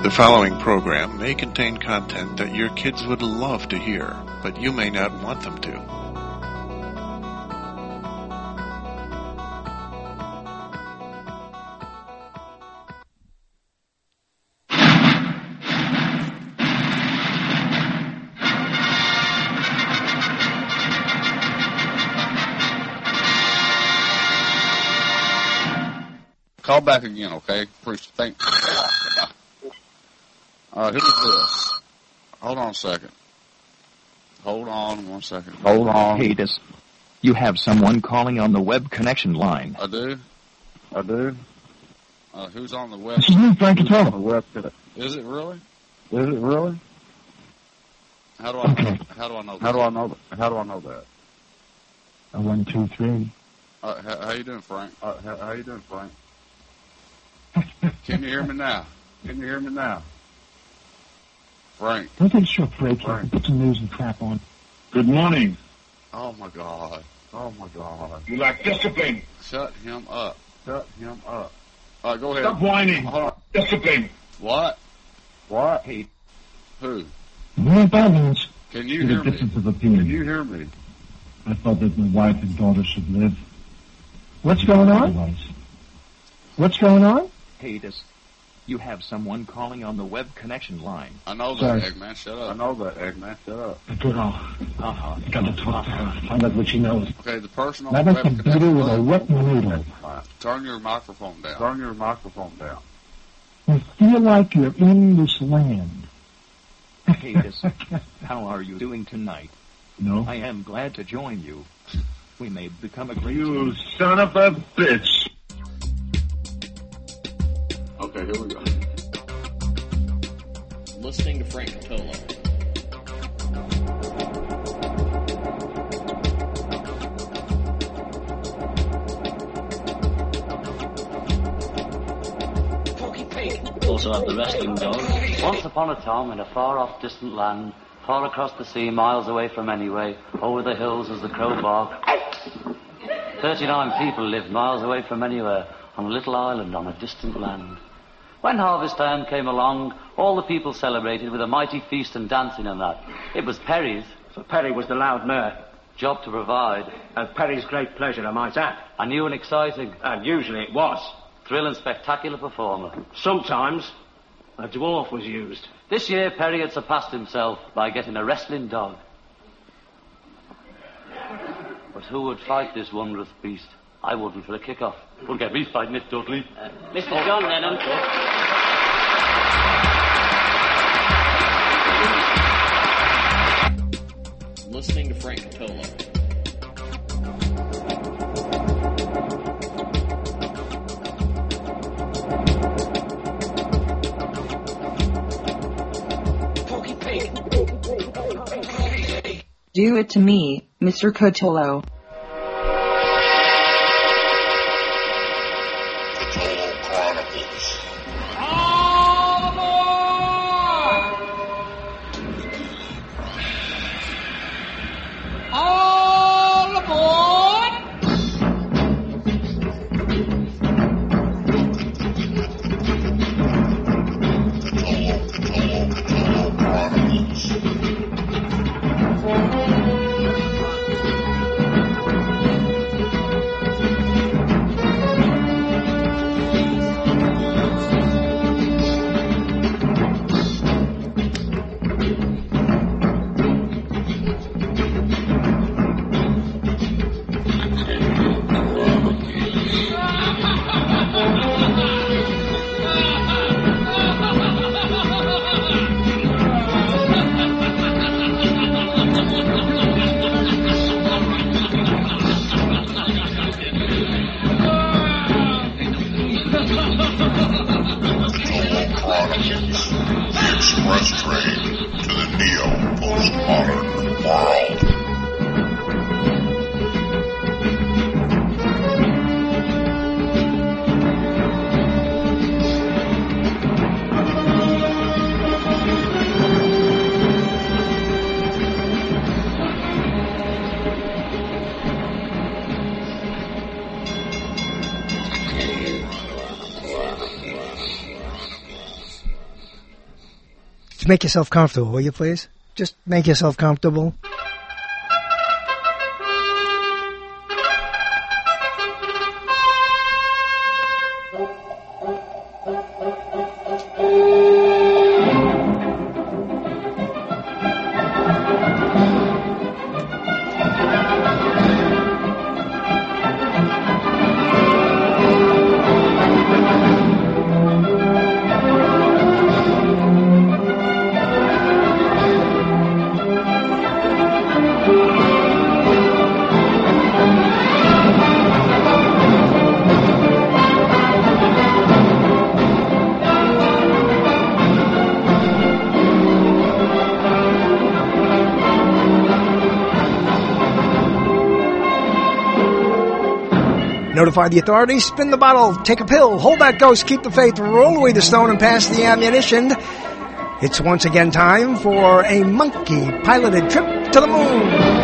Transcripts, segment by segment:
The following program may contain content that your kids would love to hear, but you may not want them to. Call back again, okay? Thank you. Who's this? Hold on a second. Hold on 1 second. Hold on. Hey, you have someone calling on the web connection line. I do? Who's on the web? This is me, Frank Cotello. Is it really? How do I know that? How do I know that? 1, 2, 3. How you doing, Frank? Can you hear me now? Frank. Don't take a short break here. Put some news and crap on. Good morning. Oh, my God. You lack discipline. Shut him up. All right, go ahead. Stop whining. Hold on. Discipline. What? Hey. Who? More balance. Can you hear me? Difference of opinion. I thought that my wife and daughter should live. What's going on? Hey, you have someone calling on the web connection line. I know that, Sorry. Eggman. Shut up. Good. Got to talk to her. Find out what she knows. Okay, the person on That the is web the better connection with a line, wet noodle. turn your microphone down. You feel like you're in this land. Hey, how are you doing tonight? No? I am glad to join you. We may become a great You team. son of a bitch. Okay, here we go. Listening to Frank Cotello. Also have the wrestling dog. Once upon a time in a far-off distant land, far across the sea, miles away from anyway, over the hills as the crow barked, 39 people lived miles away from anywhere, on a little island on a distant land. When harvest time came along, all the people celebrated with a mighty feast and dancing and that. It was Perry's. So Perry was the loud mayor. Job to provide. At Perry's great pleasure, I might add. A new and exciting, And usually it was. thrill and spectacular performer. Sometimes a dwarf was used. This year, Perry had surpassed himself by getting a wrestling dog. But who would fight this wondrous beast? I wouldn't for a kick-off. Wouldn't get me fighting it, Dudley. Mr. John Lennon. Listening to Frank Cotello. Do it to me, Mr. Cotello. Cotello Chronicles. All aboard! Cotello Chronicles. Chronicles, the express train to the neo-postmodern world. Just make yourself comfortable, will you please? Just make yourself comfortable. Notify the authorities, spin the bottle, take a pill, hold that ghost, keep the faith, roll away the stone, and pass the ammunition. It's once again time for a monkey-piloted trip to the moon.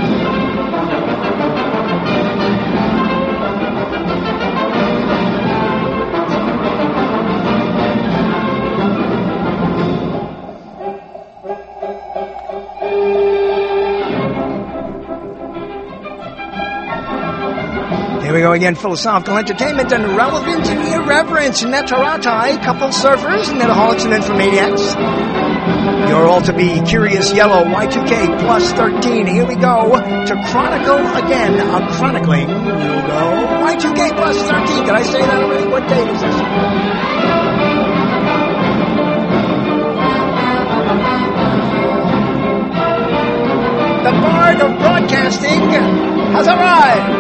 Here we go again, philosophical entertainment and relevant irreverence. Netaratai, couple surfers, netaholics and infomaniacs. You're all to be curious yellow, Y2K plus 13. Here we go to chronicle again. Chronicling, we'll go Y2K plus 13. Did I say that already? What date is this? The Bard of Broadcasting has arrived.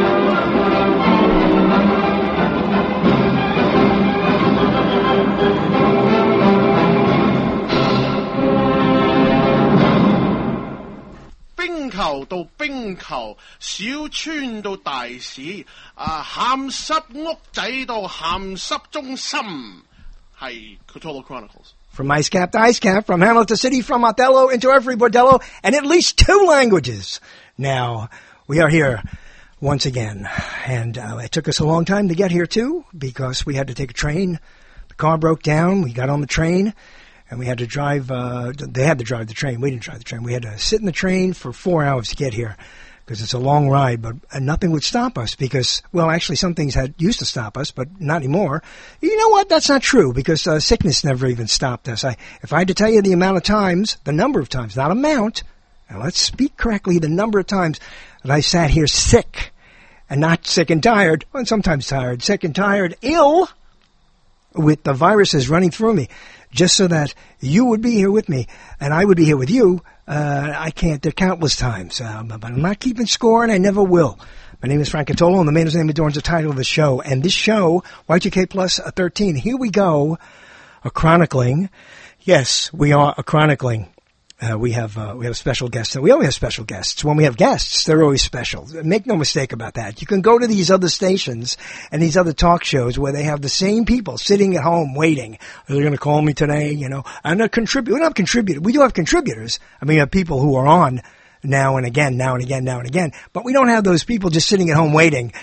Cthulhu Chronicles. From ice cap to ice cap, from hamlet to city, from Othello into every bordello, and at least 2 languages. Now, we are here once again, and it took us a long time to get here too, because we had to take a train. The car broke down, we got on the train, and we had to drive, they had to drive the train, we didn't drive the train. We had to sit in the train for 4 hours to get here, because it's a long ride, but nothing would stop us because, well, actually some things used to stop us, but not anymore. You know what? That's not true because sickness never even stopped us. If I had to tell you the amount of times, the number of times, not amount, and let's speak correctly, the number of times that I sat here sick, and not sick and tired, and sometimes tired, sick and tired, ill, with the viruses running through me, just so that you would be here with me, and I would be here with you. I can't, there are countless times, but I'm not keeping score, and I never will. My name is Frank Cottolo, and the man whose name adorns the title of the show. And this show, Y2K plus 13, here we go, a chronicling. Yes, we are a chronicling. We have special guests. We always have special guests. When we have guests, they're always special. Make no mistake about that. You can go to these other stations and these other talk shows where they have the same people sitting at home waiting. Are they going to call me today? You know, I'm not contributing. We don't have contributors. We do have contributors. I mean, we have people who are on now and again, but we don't have those people just sitting at home waiting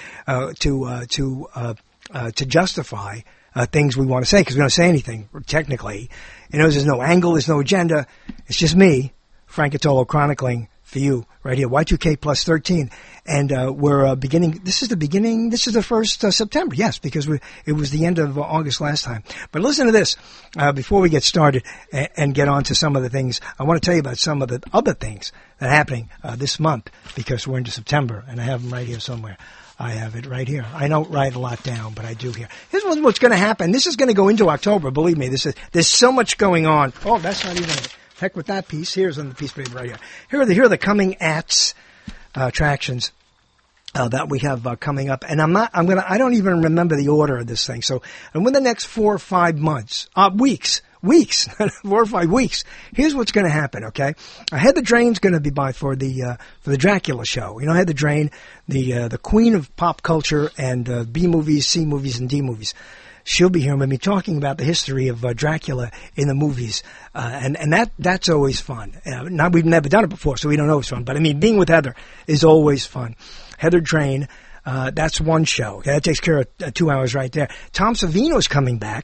to justify things we want to say, because we don't say anything technically. You know, there's no angle, there's no agenda. It's just me, Frank Cottolo, chronicling for you right here, Y2K plus 13. And we're beginning, this is the 1st September, yes, because it was the end of August last time. But listen to this, before we get started and get on to some of the things, I want to tell you about some of the other things that are happening this month, because we're into September, and I have them right here somewhere. I have it right here. I don't write a lot down, but I do here. Here's what's going to happen. This is going to go into October. Believe me, there's so much going on. Oh, that's not even it. Heck with that piece. Here's on the piece of paper right here. Here are the coming attractions that we have coming up. And I don't even remember the order of this thing. So, and within the next 4 or 5 months, weeks, 4 or 5 weeks. Here's what's going to happen, okay? Heather Drain's going to be by for the Dracula show. You know, Heather Drain, the queen of pop culture and B movies, C movies, and D movies. She'll be here with me talking about the history of Dracula in the movies, and that's always fun. We've never done it before, so we don't know it's fun. But I mean, being with Heather is always fun. Heather Drain, that's one show. Okay, that takes care of 2 hours right there. Tom Savino's coming back.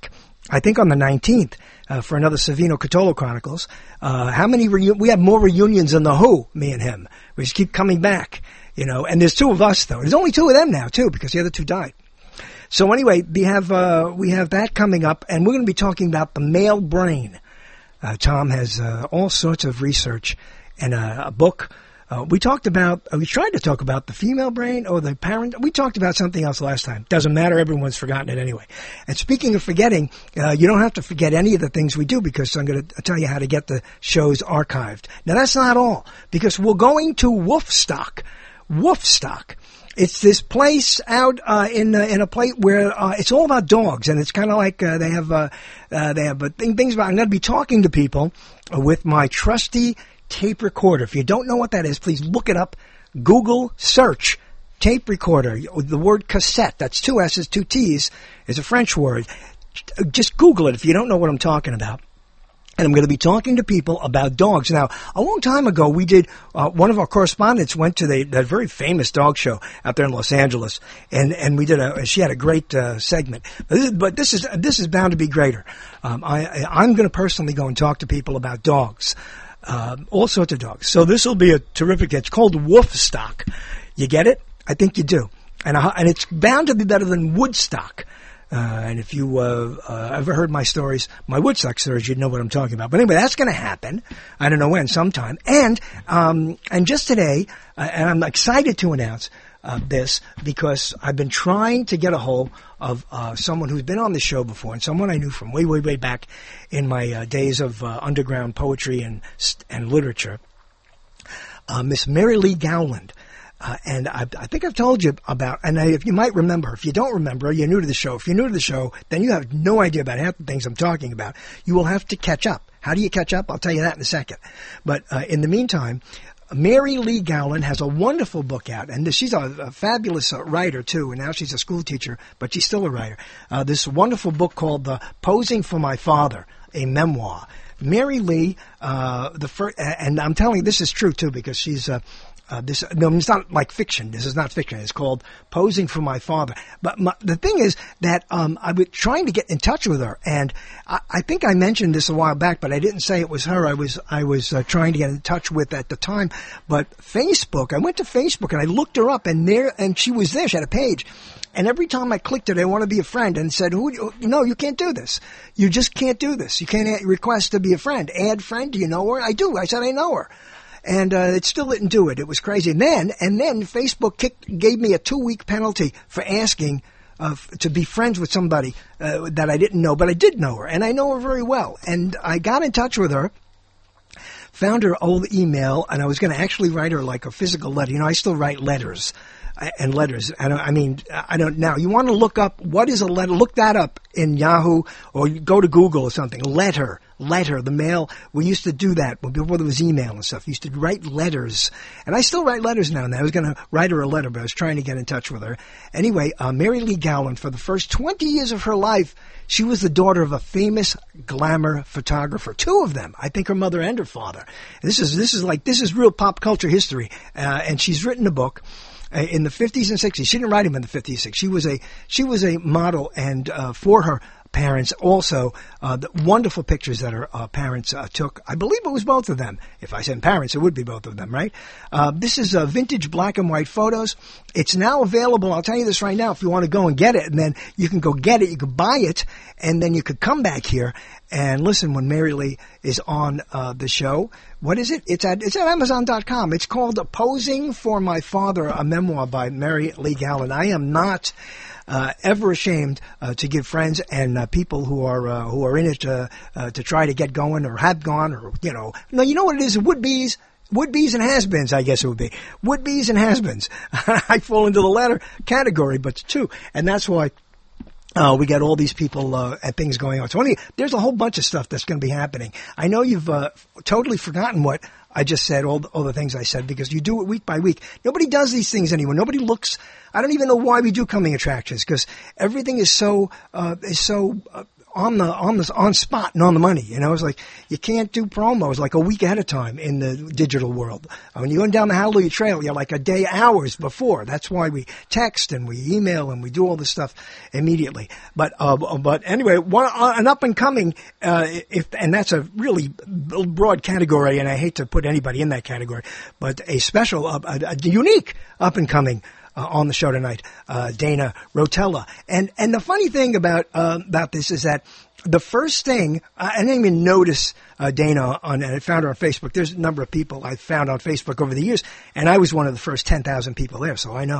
I think on the 19th, for another Savino Cotolo Chronicles. How many we have more reunions than the Who, me and him. We just keep coming back, and there's 2 of us though. There's only 2 of them now too, because the other 2 died. So anyway, we have that coming up, and we're going to be talking about the male brain. Tom has all sorts of research and a book. We tried to talk about the female brain or the parent. We talked about something else last time. Doesn't matter. Everyone's forgotten it anyway. And speaking of forgetting, you don't have to forget any of the things we do, because I'm going to tell you how to get the shows archived. Now that's not all, because we're going to Wolfstock. Wolfstock. It's this place out in a place where it's all about dogs, and it's kind of like they have things about. I'm going to be talking to people with my trusty tape recorder. If you don't know what that is, please look it up. Google search tape recorder. The word cassette, that's 2 S's, 2 T's, is a French word. Just Google it if you don't know what I'm talking about. And I'm going to be talking to people about dogs. Now, a long time ago, we did, one of our correspondents went to that very famous dog show out there in Los Angeles. And we did she had a great, segment. But this is bound to be greater. I'm going to personally go and talk to people about dogs. All sorts of dogs. So this will be a terrific, it's called Wolfstock. You get it? I think you do. And it's bound to be better than Woodstock. And if you ever heard my Woodstock stories, you'd know what I'm talking about. But anyway, that's going to happen. I don't know when, sometime. And just today, and I'm excited to announce this, because I've been trying to get a hold of someone who's been on the show before, and someone I knew from way, way, way back in my days of underground poetry and literature, Miss Mary Lee Gowland. And I think I've told you about, and if you might remember, if you don't remember, you're new to the show. If you're new to the show, then you have no idea about half the things I'm talking about. You will have to catch up. How do you catch up? I'll tell you that in a second. But in the meantime, Mary Lee Gowland has a wonderful book out, and she's a fabulous writer too, and now she's a school teacher, but she's still a writer. This wonderful book called Posing for My Father, a memoir. Mary Lee, and I'm telling you this is true too, because she's it's not like fiction. This is not fiction. It's called Posing for My Father. But the thing is that I was trying to get in touch with her, and I think I mentioned this a while back, but I didn't say it was her I was trying to get in touch with at the time. But Facebook, I went to Facebook and I looked her up, and she was there. She had a page. And every time I clicked it, I want to be a friend, and said, no, you can't do this. You just can't do this. You can't request to be a friend. Add friend, do you know her? I do. I said, I know her. And it still didn't do it. It was crazy. And then Facebook gave me a 2-week penalty for asking to be friends with somebody that I didn't know, but I did know her, and I know her very well. And I got in touch with her, found her old email, and I was going to actually write her like a physical letter. I still write letters. And letters. I don't now. You want to look up what is a letter? Look that up in Yahoo, or you go to Google or something. Letter, the mail. We used to do that before there was email and stuff. We used to write letters, and I still write letters now and then. I was going to write her a letter, but I was trying to get in touch with her. Anyway, Mary Lee Gowland, for the first 20 years of her life, she was the daughter of a famous glamour photographer. 2 of them, I think, her mother and her father. This is real pop culture history, and she's written a book. In the 50s and 60s. She didn't write him in the 50s and 60s. She was a model, and for her parents also, the wonderful pictures that her parents took. I believe it was both of them. If I said parents, it would be both of them, right? This is vintage black and white photos. It's now available. I'll tell you this right now. If you want to go and get it, and then you can go get it, you could buy it, and then you could come back here and listen when Mary Lee is on the show. What is it? It's at Amazon.com. It's called Posing for My Father, a memoir by Mary Lee Gowland. I am not ever ashamed to give friends and people who are in it to try to get going or have gone, or No, you know what it is? Would-be's and has-beens, I guess it would be. Would-be's and has-beens. I fall into the latter category, but 2, and that's why. We got all these people and things going on. So there's a whole bunch of stuff that's going to be happening. I know you've totally forgotten what I just said, all the things I said, because you do it week by week. Nobody does these things anymore. Nobody looks. I don't even know why we do coming attractions, because everything is so on spot and on the money. You know, it's like you can't do promos like a week ahead of time in the digital world. When you're going down the Hallelujah Trail, you're like a day, hours before. That's why we text and we email and we do all this stuff immediately. But anyway, an up and coming, and that's a really broad category, and I hate to put anybody in that category, but a special, a unique up and coming. On the show tonight, Dana Rotella. And the funny thing about this is that the first thing, I didn't even notice Dana and I found her on Facebook. There's a number of people I found on Facebook over the years, and I was one of the first 10,000 people there, so I know.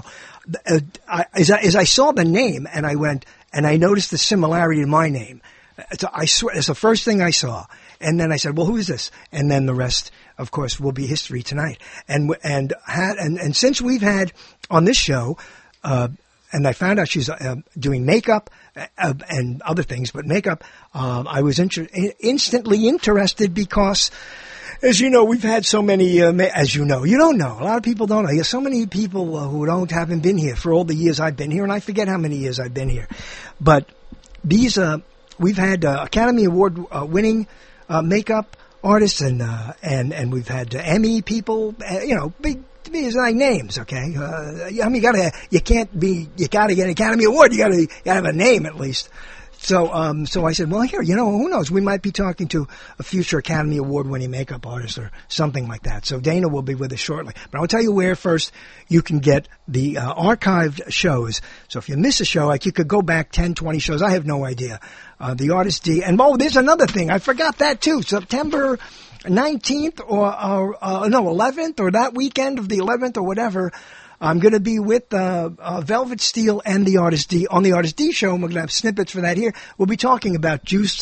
As I saw the name, and I went, and I noticed the similarity to my name. I swear, it's the first thing I saw. And then I said, well, who is this? And then the rest, of course, will be history tonight. And since we've had on this show, and I found out she's doing makeup and other things, but makeup, I was instantly interested because, as you know, we've had so many, as you know, you don't know. A lot of people don't know. There's so many people who haven't been here for all the years I've been here, and I forget how many years I've been here. But these, we've had Academy Award winning makeup artists, and we've had Emmy people, big names. Okay, you gotta get an Academy Award. You gotta have a name at least. So I said, well, here, who knows? We might be talking to a future Academy Award winning makeup artist or something like that. So Dana will be with us shortly. But I'll tell you where first you can get the archived shows. So if you miss a show, like you could go back 10, 20 shows. I have no idea. The Artist D. And there's another thing. I forgot that too. September 19th or 11th or that weekend of the 11th or whatever. I'm going to be with Velvet Steel and the Artist D on the Artist D show, and we're going to have snippets for that here. We'll be talking about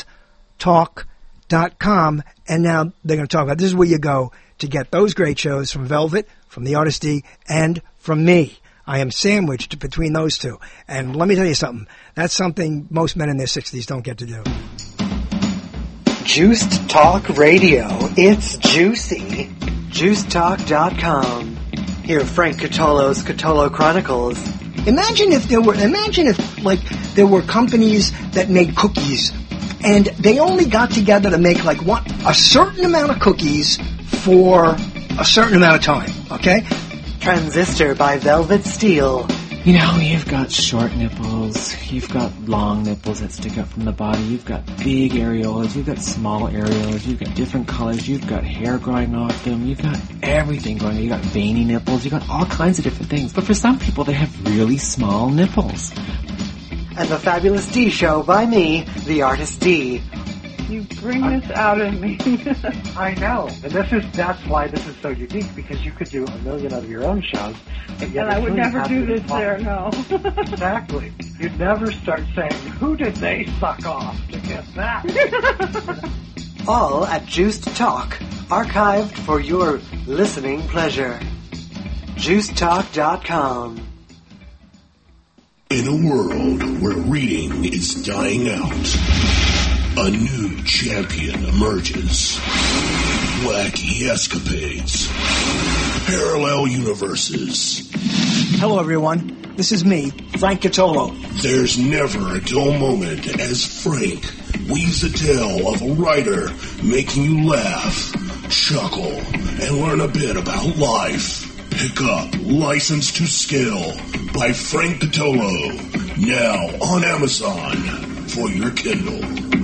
JuiceTalk.com, and now they're going to talk about this is where you go to get those great shows from Velvet, from the Artist D, and from me. I am sandwiched between those two. And let me tell you something. That's something most men in their 60s don't get to do. Juiced Talk Radio. It's juicy. JuiceTalk.com. Here, Frank Catolo's Catolo Chronicles. Imagine if there were companies that made cookies, and they only got together to make a certain amount of cookies for a certain amount of time. Okay. Transistor by Velvet Steel. You've got short nipples, you've got long nipples that stick up from the body, you've got big areolas, you've got small areolas, you've got different colors, you've got hair growing off them, you've got everything going on, you've got veiny nipples, you've got all kinds of different things. But for some people, they have really small nipples. And the Fabulous D Show by me, the Artist D. You bring this out of me. I know. And that's why this is so unique, because you could do a million of your own shows. And I would never do this there, no. Exactly. You'd never start saying, who did they suck off to get that? All at Juiced Talk, archived for your listening pleasure. JuicedTalk.com. In a world where reading is dying out, a new champion emerges. Wacky escapades. Parallel universes. Hello, everyone. This is me, Frank Catolo. There's never a dull moment as Frank weaves a tale of a writer making you laugh, chuckle, and learn a bit about life. Pick up License to Skill by Frank Catolo, now on Amazon for your Kindle.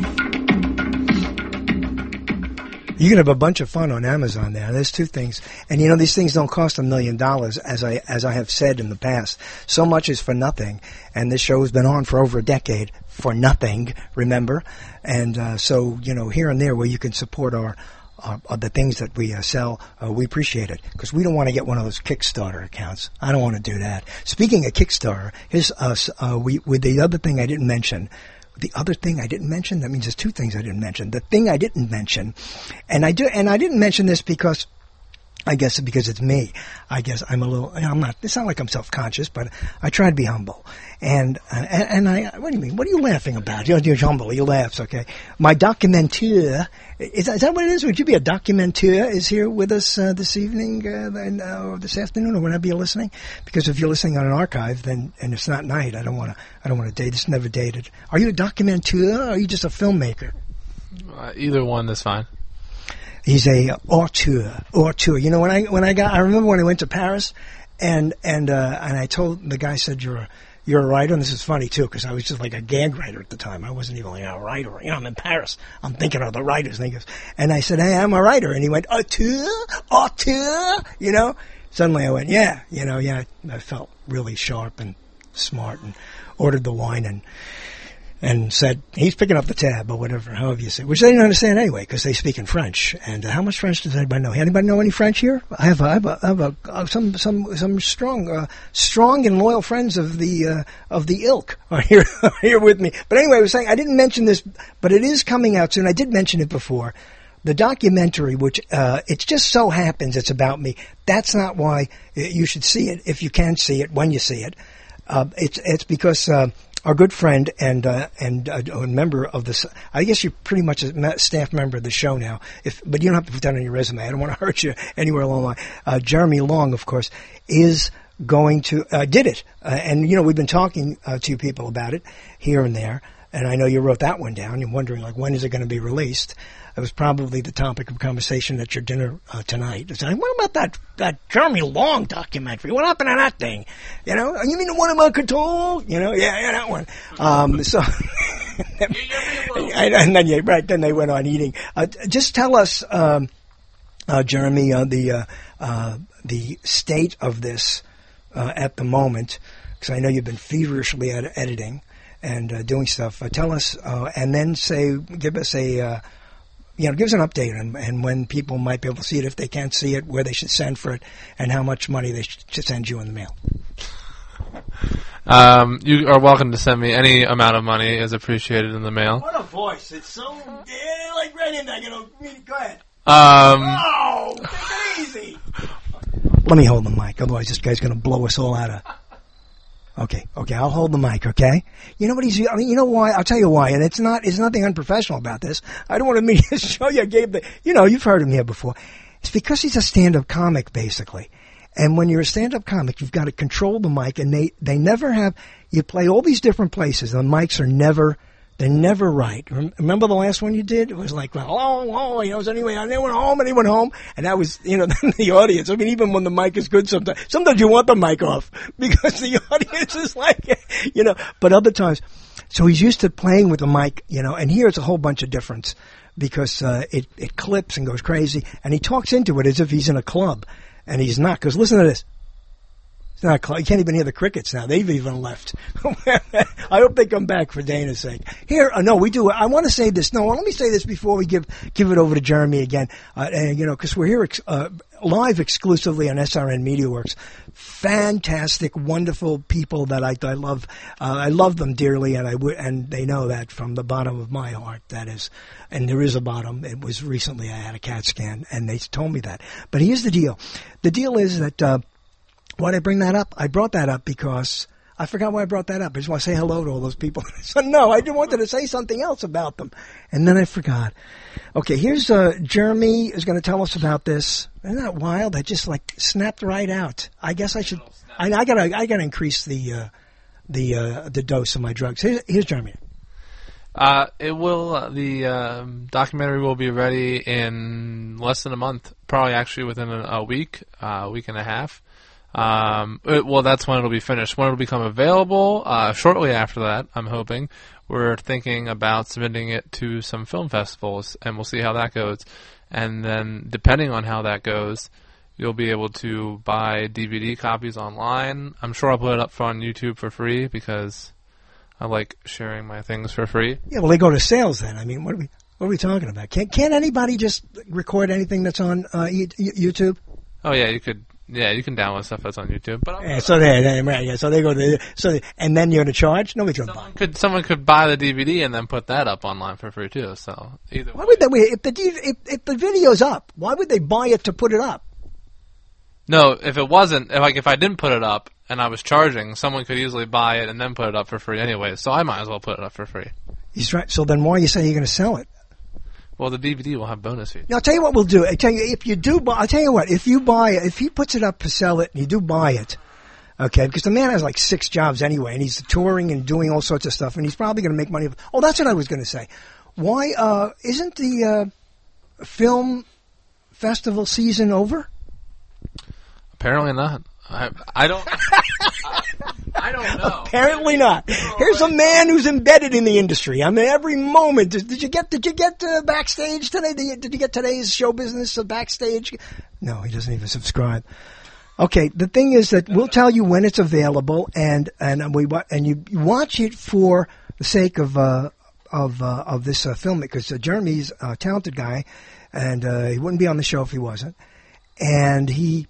You can have a bunch of fun on Amazon there. There's two things. And these things don't cost $1 million, as I have said in the past. So much is for nothing. And this show has been on for over a decade for nothing, remember? And so, here and there where you can support the things that we sell, we appreciate it. Because we don't want to get one of those Kickstarter accounts. I don't want to do that. Speaking of Kickstarter, here's us, with the other thing I didn't mention. The other thing I didn't mention, that means there's two things I didn't mention. The thing I didn't mention, and I didn't mention this because I guess because it's me. I guess I'm a little, I'm not, it's not like I'm self-conscious, but I try to be humble. And I, what do you mean? What are you laughing about? You're humble. You laughs, okay? My documentaire, is that what it is? Would you be a documentaire is here with us this evening, this afternoon, or whenever you're listening? Because if you're listening on an archive, then, and it's not night, I don't want to date, it's never dated. Are you a documentaire, or are you just a filmmaker? Either one is fine. He's a auteur. You know, I remember when I went to Paris, and I told the guy, said, you're a writer, and this is funny too, because I was just like a gag writer at the time. I wasn't even like a writer. You know, I'm in Paris. I'm thinking of the writers, and he goes, and I said, hey, I'm a writer, and he went, auteur, you know. Suddenly I went, yeah. I felt really sharp and smart, and ordered the wine and said, he's picking up the tab, or whatever, however you say, which they didn't understand anyway, because they speak in French. And how much French does anybody know? Anybody know any French here? I have some strong and loyal friends of the ilk are here with me. But anyway, I was saying, I didn't mention this, but it is coming out soon. I did mention it before. The documentary, which, it just so happens it's about me. That's not why you should see it, if you can see it, when you see it. It's because, our good friend and a member of this, I guess you're pretty much a staff member of the show now, but you don't have to put that on your resume. I don't want to hurt you anywhere along the line. Jeremy Long, of course, is going to, did it. And, you know, we've been talking to people about it here and there. And I know you wrote that one down. You're wondering, like, when is it going to be released? It was probably the topic of conversation at your dinner tonight. It's like, what about that Jeremy Long documentary? What happened to that thing? You know, you mean the one about Cthulhu? You know, yeah, that one. So, and then then they went on eating. Just tell us, Jeremy, the state of this at the moment, because I know you've been feverishly editing and doing stuff. Tell us, and then give us give us an update and when people might be able to see it, if they can't see it, where they should send for it, and how much money they should send you in the mail. You are welcome to send me any amount of money is appreciated in the mail. What a voice! It's so like right in there. Go ahead. Take it easy. Let me hold the mic, otherwise this guy's going to blow us all out of. Okay, I'll hold the mic, okay? You know what you know why? I'll tell you why, and it's nothing unprofessional about this. I don't want to show you, you've heard him here before. It's because he's a stand-up comic, basically. And when you're a stand-up comic, you've got to control the mic, and they never have, you play all these different places, and the mics are they're never right. Remember the last one you did? It was like, hello, anyway, I went home, and he went home, and that was, the audience. I mean, even when the mic is good sometimes you want the mic off, because the audience is like, but other times, so he's used to playing with the mic, and here it's a whole bunch of difference, because, it clips and goes crazy, and he talks into it as if he's in a club, and he's not, because listen to this. It's not close. You can't even hear the crickets now. They've even left. I hope they come back for Dana's sake. Here, no, we do. I want to say this. No, let me say this before we give it over to Jeremy again. Because we're here live exclusively on SRN MediaWorks. Fantastic, wonderful people that I love. I love them dearly, and they know that from the bottom of my heart. That is, and there is a bottom. It was recently I had a CAT scan, and they told me that. But here's the deal. The deal is that. Why did I bring that up? I brought that up because I forgot why I brought that up. I just want to say hello to all those people. So no, I wanted to say something else about them. And then I forgot. Okay, here's Jeremy is going to tell us about this. Isn't that wild? I just snapped right out. I guess I should. I gotta increase the dose of my drugs. Here's Jeremy. The documentary will be ready in less than a month. Probably actually within a week, week and a half. That's when it'll be finished. When it'll become available, shortly after that, I'm hoping. We're thinking about submitting it to some film festivals, and we'll see how that goes. And then, depending on how that goes, you'll be able to buy DVD copies online. I'm sure I'll put it up on YouTube for free, because I like sharing my things for free. Yeah, well, they go to sales then. I mean, what are we talking about? Can't anybody just record anything that's on YouTube? Oh, yeah, you could. Yeah, you can download stuff that's on YouTube. But so they go to and then you're to charge. Nobody's gonna buy. Someone could buy the DVD and then put that up online for free too. So either. Why would they? If the video's up, why would they buy it to put it up? No, if it wasn't, if I didn't put it up and I was charging, someone could easily buy it and then put it up for free anyway. So I might as well put it up for free. He's right. So then why are you saying you're going to sell it? Well, the DVD will have bonus features. Now, I'll tell you what we'll do. I'll tell you what, if you buy it, if he puts it up to sell it and you do buy it, okay, because the man has like 6 jobs anyway, and he's touring and doing all sorts of stuff, and he's probably going to make money. Oh, that's what I was going to say. Why, isn't the film festival season over? Apparently not. I don't. I don't know. Apparently not. Here's a man who's embedded in the industry. I mean, every moment. Did you get backstage today? Did you get today's show business backstage? No, he doesn't even subscribe. Okay, the thing is that we'll tell you when it's available, and you watch it for the sake of this film, because Jeremy's a talented guy, and he wouldn't be on the show if he wasn't, and he's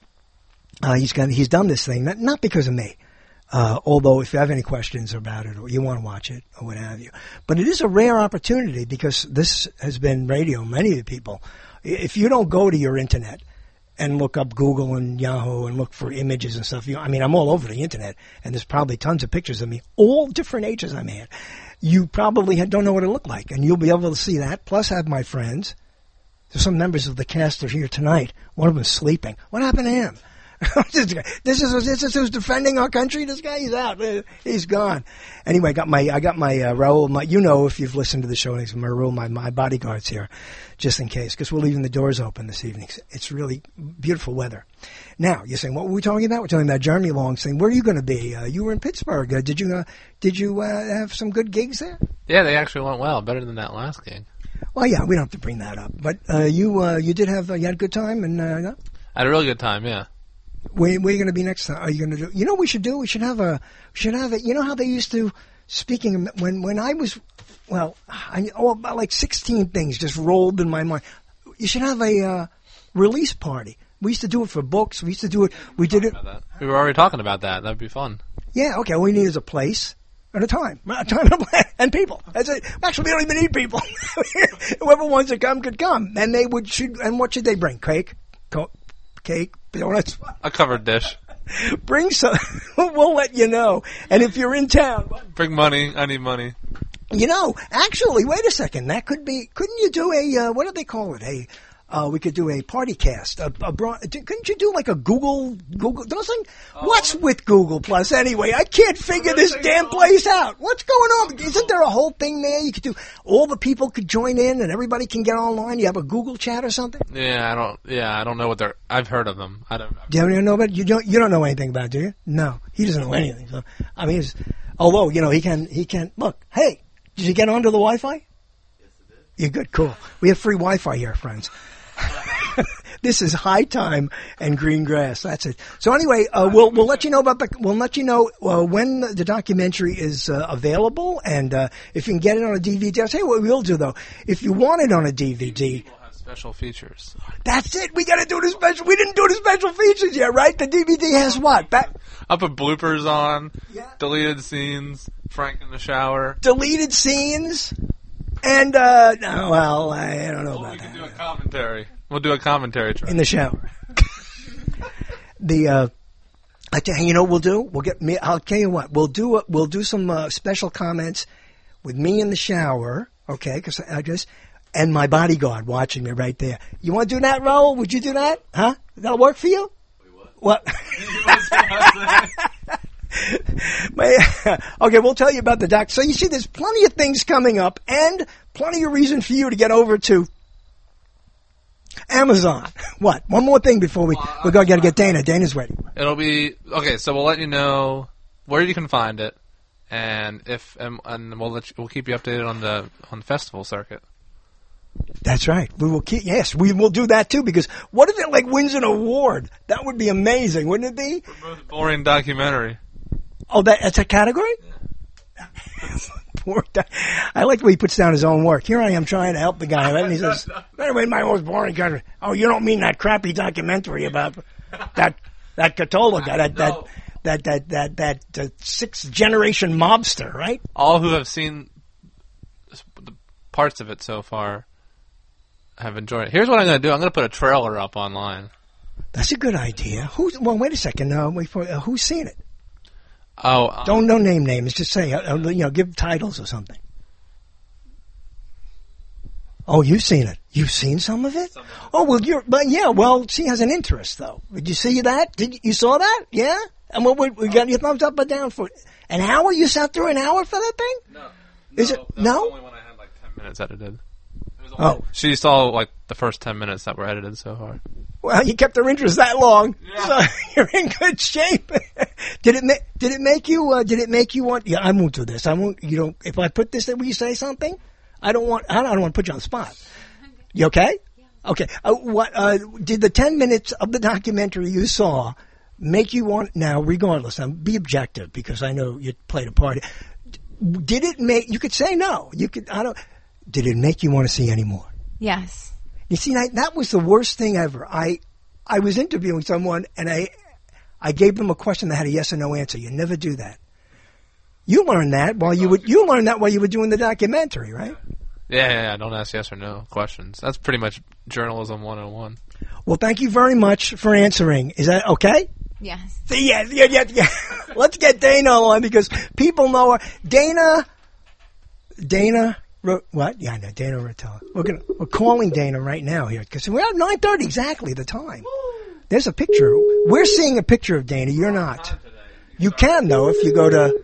done this thing not because of me. Although if you have any questions about it or you want to watch it or what have you. But it is a rare opportunity because this has been radio. Many of the people, if you don't go to your internet and look up Google and Yahoo and look for images and stuff, I'm all over the internet and there's probably tons of pictures of me, all different ages I'm at. You probably don't know what it looked like, and you'll be able to see that. Plus have my friends. There's some members of the cast are here tonight. One of them is sleeping. What happened to him? This is who's defending our country. This guy, he's out. He's gone. Anyway, I got my Raul. If you've listened to the show, my bodyguard's here, just in case, because we're leaving the doors open this evening. It's really beautiful weather. Now you're saying, what were we talking about? We're talking about Jeremy Long's thing. Where are you going to be? You were in Pittsburgh. Did you have some good gigs there? Yeah, they actually went well, better than that last gig. Well, yeah, we don't have to bring that up. But you had a good time, and I had a really good time. Yeah. Where are you going to be next time? Are you going to do? You know what we should do? We should have a. You know how they used to. Speaking of, when I was, about like 16 things just rolled in my mind. You should have a release party. We used to do it for books. We used to do it. We did it. We were already talking about that. That'd be fun. Yeah. Okay. All we need is a place and a time and people. That's it. Actually, we don't even need people. Whoever wants to come could come, and they would. And what should they bring? Cake, donuts. A covered dish. Bring some. We'll let you know. And if you're in town, bring money. I need money. Actually, wait a second. That could be. Couldn't you do a? What do they call it? We could do a party cast. Couldn't you do like a Google? Doesn't? What's with Google Plus anyway? I can't figure this damn place out. What's going on? Isn't there a whole thing there? You could do. All the people could join in, and everybody can get online. You have a Google chat or something? Yeah, I don't know what they're. I've heard of them. I don't. Do you know about it? You don't know anything about it, do you? No, he doesn't know anything. So although he can look. Hey, did you get onto the Wi-Fi? Yes, I did. You're good, cool. We have free Wi-Fi here, friends. This is High Time and Green Grass. That's it. So anyway, we'll let you know when the documentary is available, and if you can get it on a DVD. I'll tell you what we'll do though. If you want it on a DVD, we'll have special features. That's it. We got to do the special. We didn't do the special features yet, right? The DVD has what? I'll put bloopers on. Yeah. Deleted scenes. Frank in the shower. Deleted scenes. And, I don't know about that. We can do a commentary. We'll do a commentary track. In the shower. I tell you, we'll do? I'll tell you what. We'll do some, special comments with me in the shower, okay, because I guess, and my bodyguard watching me right there. You want to do that, Raul? Would you do that? Huh? That'll work for you? Wait, what? Okay, we'll tell you about the doc. So you see, there's plenty of things coming up, and plenty of reason for you to get over to Amazon. What? One more thing before we got to get Dana. Dana's ready. It'll be okay. So we'll let you know where you can find it, and we'll keep you updated on the festival circuit. That's right. We will do that too, because what if it wins an award? That would be amazing, wouldn't it be? For most boring documentary. Oh, that's a category? I like the way he puts down his own work. Here I am trying to help the guy, right? And he says, anyway, my most boring category. Oh, you don't mean that crappy documentary about that Catola guy, that 6th generation mobster, right? All who have seen the parts of it so far have enjoyed it. Here's what I'm going to do. I'm going to put a trailer up online. That's a good idea. Well, wait a second. Who's seen it? Oh, don't name names. Just say, give titles or something. Oh, you've seen it. You've seen some of it? Oh, well, she has an interest, though. Did you see that? You saw that? Yeah? And we got your thumbs up or down for it. An hour? You sat through an hour for that thing? No. Is it? No? Only when I had 10 minutes edited. She saw the first 10 minutes that were edited so far. Well, you kept her interest that long, so you're in good shape. Did it make you want? Yeah, I won't do this. I won't. You don't. If I put this, will you say something? I don't want to put you on the spot. You okay? Yeah. Okay. What did the 10 minutes of the documentary you saw make you want? Now, regardless, be objective because I know you played a part. Did it make? You could say no. You could. I don't. Did it make you want to see any more? Yes. You see, that was the worst thing ever. I was interviewing someone and I gave them a question that had a yes or no answer. You never do that. You learned that while you were doing the documentary, right? Yeah. Don't ask yes or no questions. That's pretty much journalism 101. Well, thank you very much for answering. Is that okay? Yes. Yeah. Let's get Dana on because people know her. Dana. What? Yeah, I know. Dana Rotella. We're calling Dana right now here because we're at 9:30 exactly the time. There's a picture. We're seeing a picture of Dana. You're not. You can though if you go to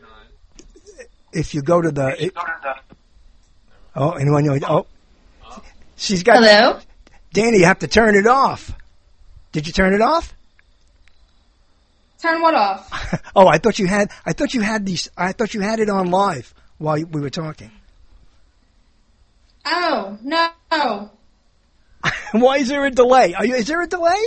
the. Oh, anyone know? Oh, she's got. Hello, Dana. You have to turn it off. Did you turn it off? Turn what off? Oh, I thought you had it on live while we were talking. Oh, no. Why is there a delay? Is there a delay?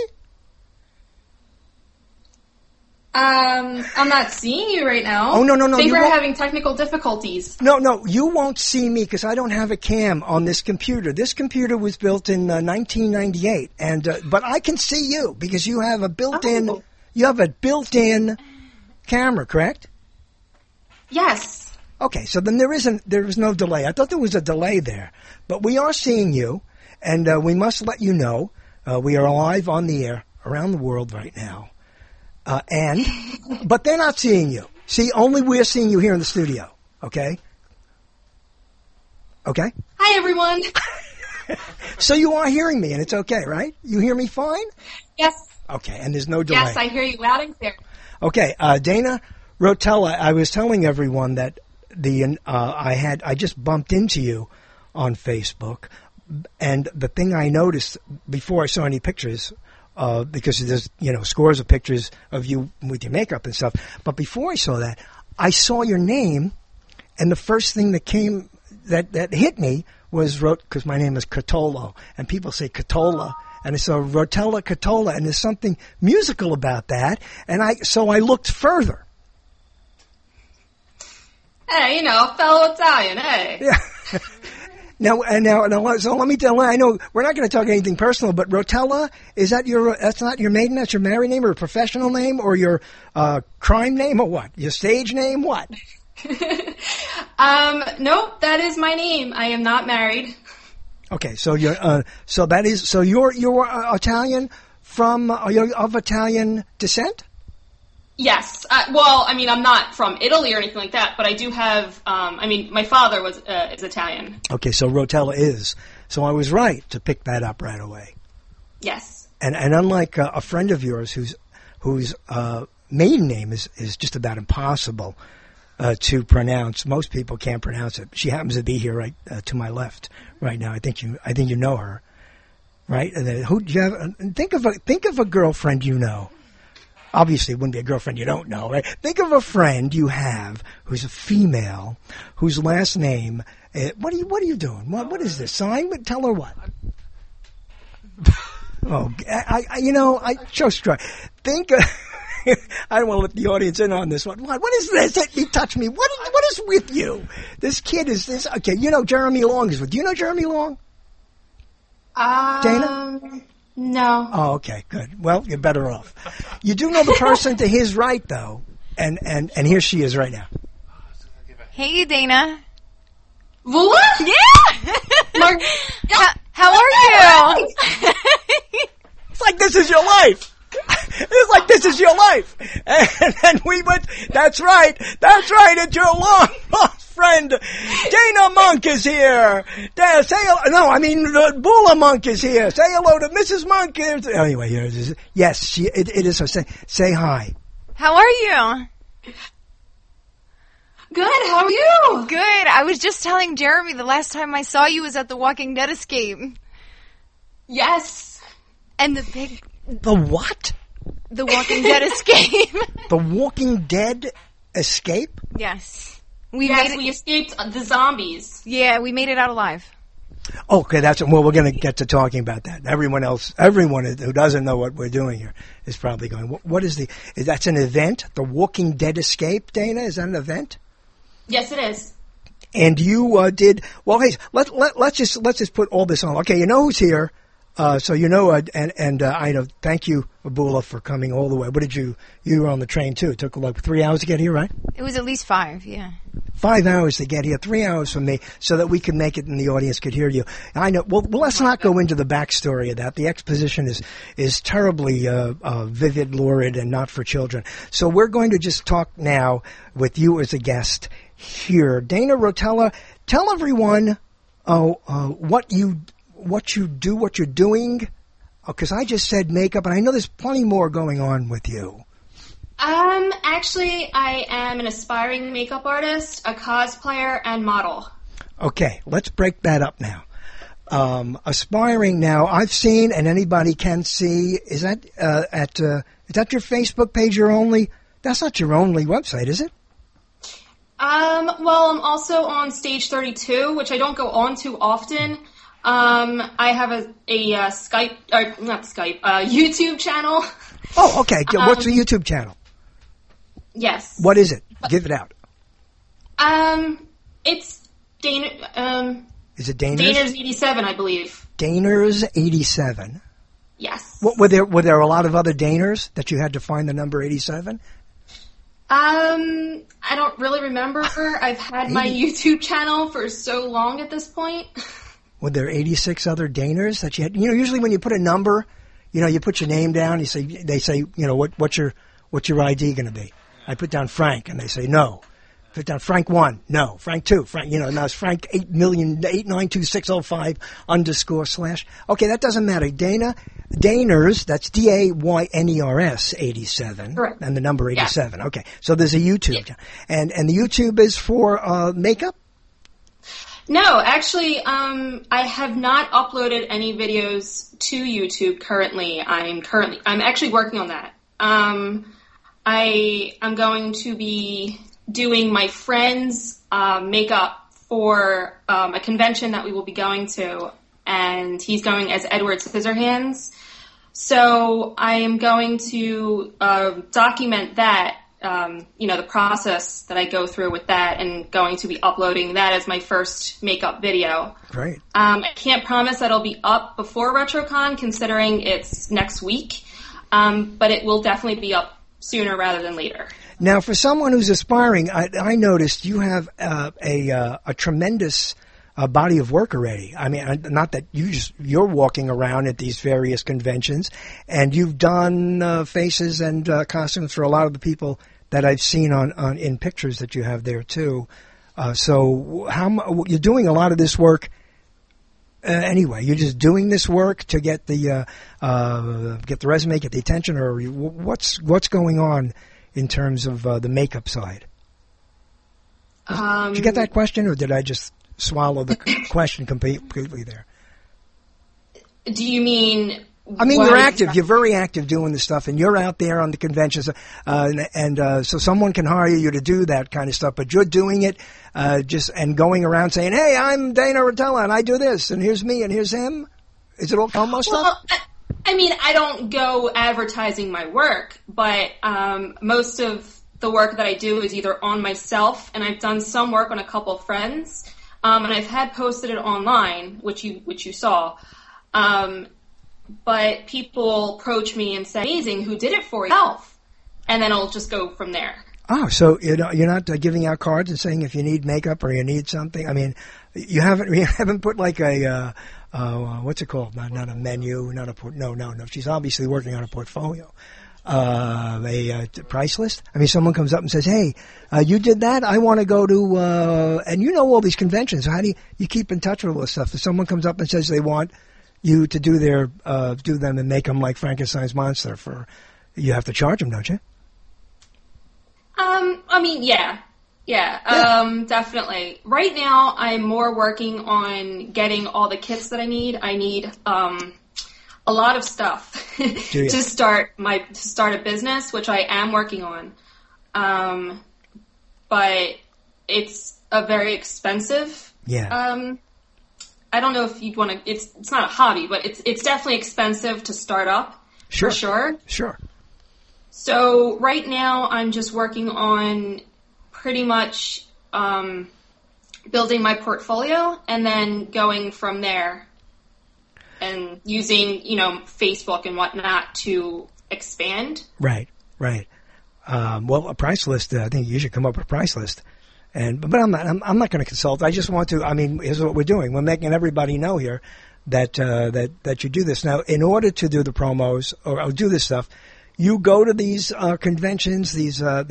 I'm not seeing you right now. Oh, no. I think we're having technical difficulties. No, you won't see me because I don't have a cam on this computer. This computer was built in 1998, but I can see you because you have a built-in. Oh. You have a built-in camera, correct? Yes. Okay, so then there is no delay. I thought there was a delay there, but we are seeing you, and we must let you know we are live on the air around the world right now, but they're not seeing you. See, only we're seeing you here in the studio. Okay. Okay. Hi, everyone. So you are hearing me, and it's okay, right? You hear me fine? Yes. Okay, and there's no delay. Yes, I hear you loud and clear. Okay, Dana Rotella, I was telling everyone that I just bumped into you on Facebook, and the thing I noticed before I saw any pictures, because there's scores of pictures of you with your makeup and stuff, but before I saw that, I saw your name, and the first thing that came that hit me was because my name is Cotolo, and people say Cotola. And I saw Rotella Cotola, and there's something musical about that. And so I looked further. Hey, fellow Italian, hey. Yeah. Now, so let me tell you, I know we're not going to talk anything personal, but Rotella, that's not your maiden, that's your married name or professional name or your crime name or what? Your stage name, what? Nope, that is my name. I am not married. Okay, so you're Italian you're of Italian descent? Yes. I'm not from Italy or anything like that, but I do have. My father is Italian. Okay, so Rotella is. So I was right to pick that up right away. Yes. And unlike a friend of yours whose maiden name is just about impossible to pronounce. Most people can't pronounce it. She happens to be here right to my left right now. I think you know her, right? And then, who do you have? Think of a girlfriend you know. Obviously, it wouldn't be a girlfriend you don't know, right? Think of a friend you have who's a female, whose last name. What are you doing? What is this sign? Tell her what. Oh, I just try. Think. I don't want to let the audience in on this one. What is this? Let me touch me. What is with you? This kid is this. Okay, Jeremy Long is with. Do you know Jeremy Long? Dana? No. Oh, okay, good. Well, you're better off. You do know the person to his right, though, and here she is right now. Hey, Dana. What? Yeah. How are you? It's like this is your life. It's like, this is your life. And then we went, that's right, it's your long lost friend, Dana Monk is here. Bula Monk is here. Say hello to Mrs. Monk. Anyway, here it is. Yes, it is her. Say hi. How are you? Good, how are you? Good. I was just telling Jeremy the last time I saw you was at the Walking Dead escape. Yes. And the what? The Walking Dead escape. The Walking Dead escape? Yes. We escaped the zombies. Yeah, we made it out alive. Okay, we're going to get to talking about that. Everyone who doesn't know what we're doing here is probably going, what is that's an event? The Walking Dead escape, Dana? Is that an event? Yes, it is. And you did, well, hey, let's just put all this on. Okay, you know who's here. So you know, I know, thank you, Abula, for coming all the way. What did you were on the train too. It took like 3 hours to get here, right? It was at least 5, yeah. 5 hours to get here, 3 hours from me, so that we could make it and the audience could hear you. I know, well let's not go into the backstory of that. The exposition is terribly, vivid, lurid, and not for children. So we're going to just talk now with you as a guest here. Dana Rotella, tell everyone, what you do, what you're doing, because I just said makeup, and I know there's plenty more going on with you. Actually, I am an aspiring makeup artist, a cosplayer, and model. Okay, let's break that up now. Aspiring now, I've seen, and anybody can see, is that is that your Facebook page, that's not your only website, is it? Well, I'm also on Stage 32, which I don't go on too often. I have a YouTube channel. Oh, okay. What's the YouTube channel? Yes. What is it? Give it out. It's Dana. Is it Daners? Daners 87, I believe. Daners 87. Yes. Were there a lot of other Daners that you had to find the number 87? I don't really remember. I've had my YouTube channel for so long at this point. Were there 86 other Daners that you had? Usually when you put a number, you put your name down. They say, what's your ID going to be? I put down Frank, and they say no. Put down Frank 1, no. Frank 2, now it's Frank 8,892,605 / Okay, that doesn't matter. Daners, that's DAYNERS 87. Correct. And the number 87. Yeah. Okay, so there's a YouTube. Yeah. And the YouTube is for makeup? No, actually, I have not uploaded any videos to YouTube currently. I'm actually working on that. I'm going to be doing my friend's makeup for a convention that we will be going to, and he's going as Edward Scissorhands. So I am going to document that, the process that I go through with that, and going to be uploading that as my first makeup video. Great. I can't promise that it'll be up before RetroCon, considering it's next week, but it will definitely be up sooner rather than later. Now, for someone who's aspiring, I noticed you have a tremendous body of work already. I mean, not that you're walking around at these various conventions, and you've done faces and costumes for a lot of the people that I've seen in pictures that you have there too. So you're doing a lot of this work anyway. You're just doing this work to get the resume, get the attention, or what's going on in terms of the makeup side? Did you get that question, or did I just swallow the question completely there? Do you mean? I mean, you're active. You're very active doing this stuff, and you're out there on the conventions, and so someone can hire you to do that kind of stuff. But you're doing it and going around saying, "Hey, I'm Dana Rotella, and I do this, and here's me, and here's him." Is it all almost stuff? I mean, I don't go advertising my work, but most of the work that I do is either on myself, and I've done some work on a couple of friends, and I've had posted it online, which you saw. But people approach me and say, "Amazing, who did it for yourself?" And then I'll just go from there. Oh, so you're not giving out cards and saying if you need makeup or you need something. I mean, you haven't put like a what's it called? Not a menu, no. She's obviously working on a portfolio. price list? I mean, someone comes up and says, "Hey, you did that. I want to go to," and you know all these conventions. So how do you keep in touch with all this stuff? If someone comes up and says they want you to do them and make them like Frankenstein's monster, you have to charge them, don't you? I mean, yeah, definitely. Right now, I'm more working on getting all the kits that I need. I need a lot of stuff to start a business, which I am working on. But it's a very expensive. Yeah. I don't know if you'd want to. It's not a hobby, but it's definitely expensive to start up. Sure. For sure. Sure. So right now I'm just working on pretty much building my portfolio and then going from there and using, Facebook and whatnot to expand. Right. Well, a price list, I think you should come up with a price list. But I'm not going to consult. I just want to, here's what we're doing. We're making everybody know here that you do this. Now, in order to do the promos or do this stuff, you go to these conventions, where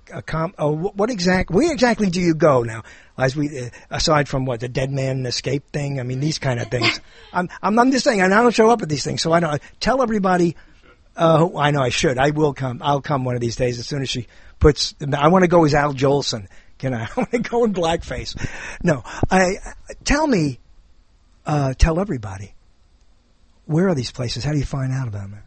exactly do you go now? As aside from the Dead Man Escape thing, these kind of things. I'm just saying, and I don't show up at these things, so I don't tell everybody. I know I should. I will come. I'll come one of these days as soon as she puts. I want to go as Al Jolson. I want to go in blackface. No, tell everybody. Where are these places? How do you find out about them?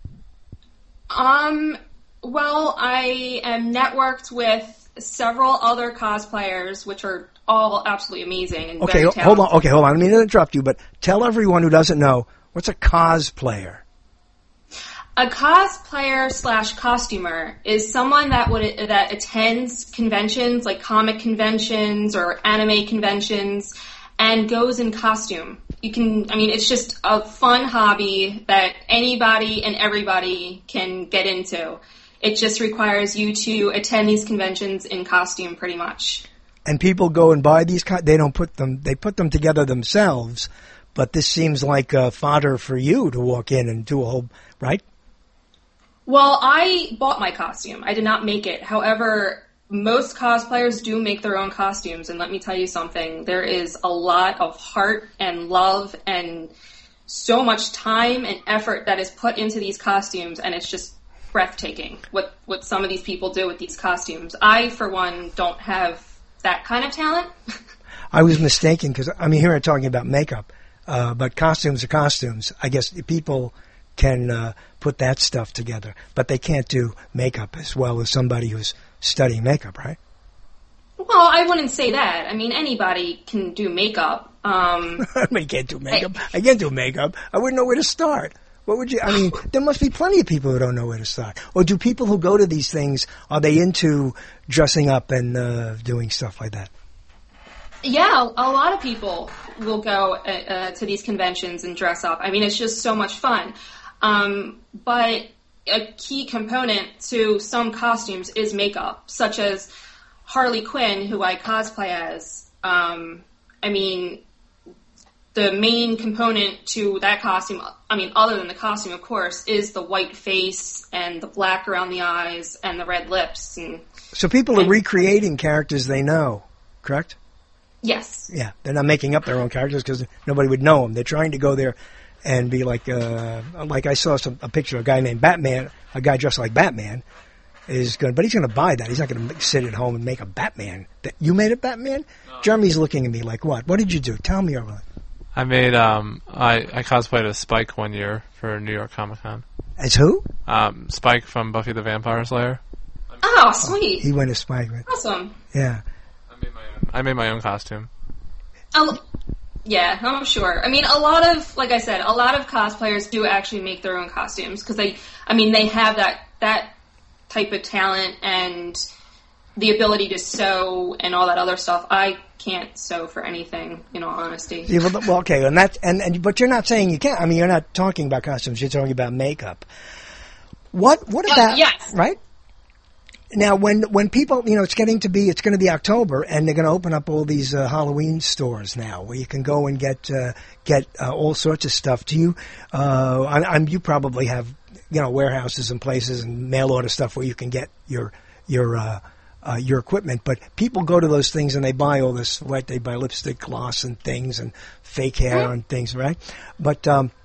Well, I am networked with several other cosplayers, which are all absolutely amazing and very talented. Hold on. Okay, hold on. I didn't mean to interrupt you, but tell everyone who doesn't know, what's a cosplayer? A cosplayer / costumer is someone that attends conventions like comic conventions or anime conventions and goes in costume. It's just a fun hobby that anybody and everybody can get into. It just requires you to attend these conventions in costume pretty much. And people go and buy these, they put them together themselves, but this seems like fodder for you to walk in and do a whole, right? Well, I bought my costume. I did not make it. However, most cosplayers do make their own costumes, and let me tell you something. There is a lot of heart and love and so much time and effort that is put into these costumes, and it's just breathtaking what some of these people do with these costumes. I, for one, don't have that kind of talent. I was mistaken because, here I'm talking about makeup, but costumes are costumes. I guess people can put that stuff together, but they can't do makeup as well as somebody who's studying makeup, right? Well, I wouldn't say that. Anybody can do makeup. I can't do makeup. I can't do makeup. I wouldn't know where to start. What would you, there must be plenty of people who don't know where to start. Or do people who go to these things, are they into dressing up and doing stuff like that? Yeah, a lot of people will go to these conventions and dress up. It's just so much fun. But a key component to some costumes is makeup, such as Harley Quinn, who I cosplay as. The main component to that costume, other than the costume, of course, is the white face and the black around the eyes and the red lips. So people are recreating characters they know, correct? Yes. Yeah, they're not making up their own characters because nobody would know them. They're trying to go there and be like I saw a picture of a guy named Batman, a guy dressed like Batman, but he's going to buy that. He's not going to sit at home and make a Batman. You made a Batman? No. Jeremy's looking at me like, what? What did you do? Tell me over. I made, I cosplayed as Spike one year for New York Comic Con. As who? Spike from Buffy the Vampire Slayer. Oh, sweet. He went as Spike. Right? Awesome. Yeah. I made my own costume. Oh, yeah, I'm sure. A lot of cosplayers do actually make their own costumes because they have that type of talent and the ability to sew and all that other stuff. I can't sew for anything, in all honesty. Yeah, well, okay, but you're not saying you can't. You're not talking about costumes. You're talking about makeup. What about yes. Right? Now, when people, it's going to be October, and they're going to open up all these Halloween stores now, where you can go and get all sorts of stuff. Do you? You probably have warehouses and places and mail order stuff where you can get your equipment. But people go to those things and they buy all this, right? They buy lipstick, gloss, and things, and fake hair and things, right? But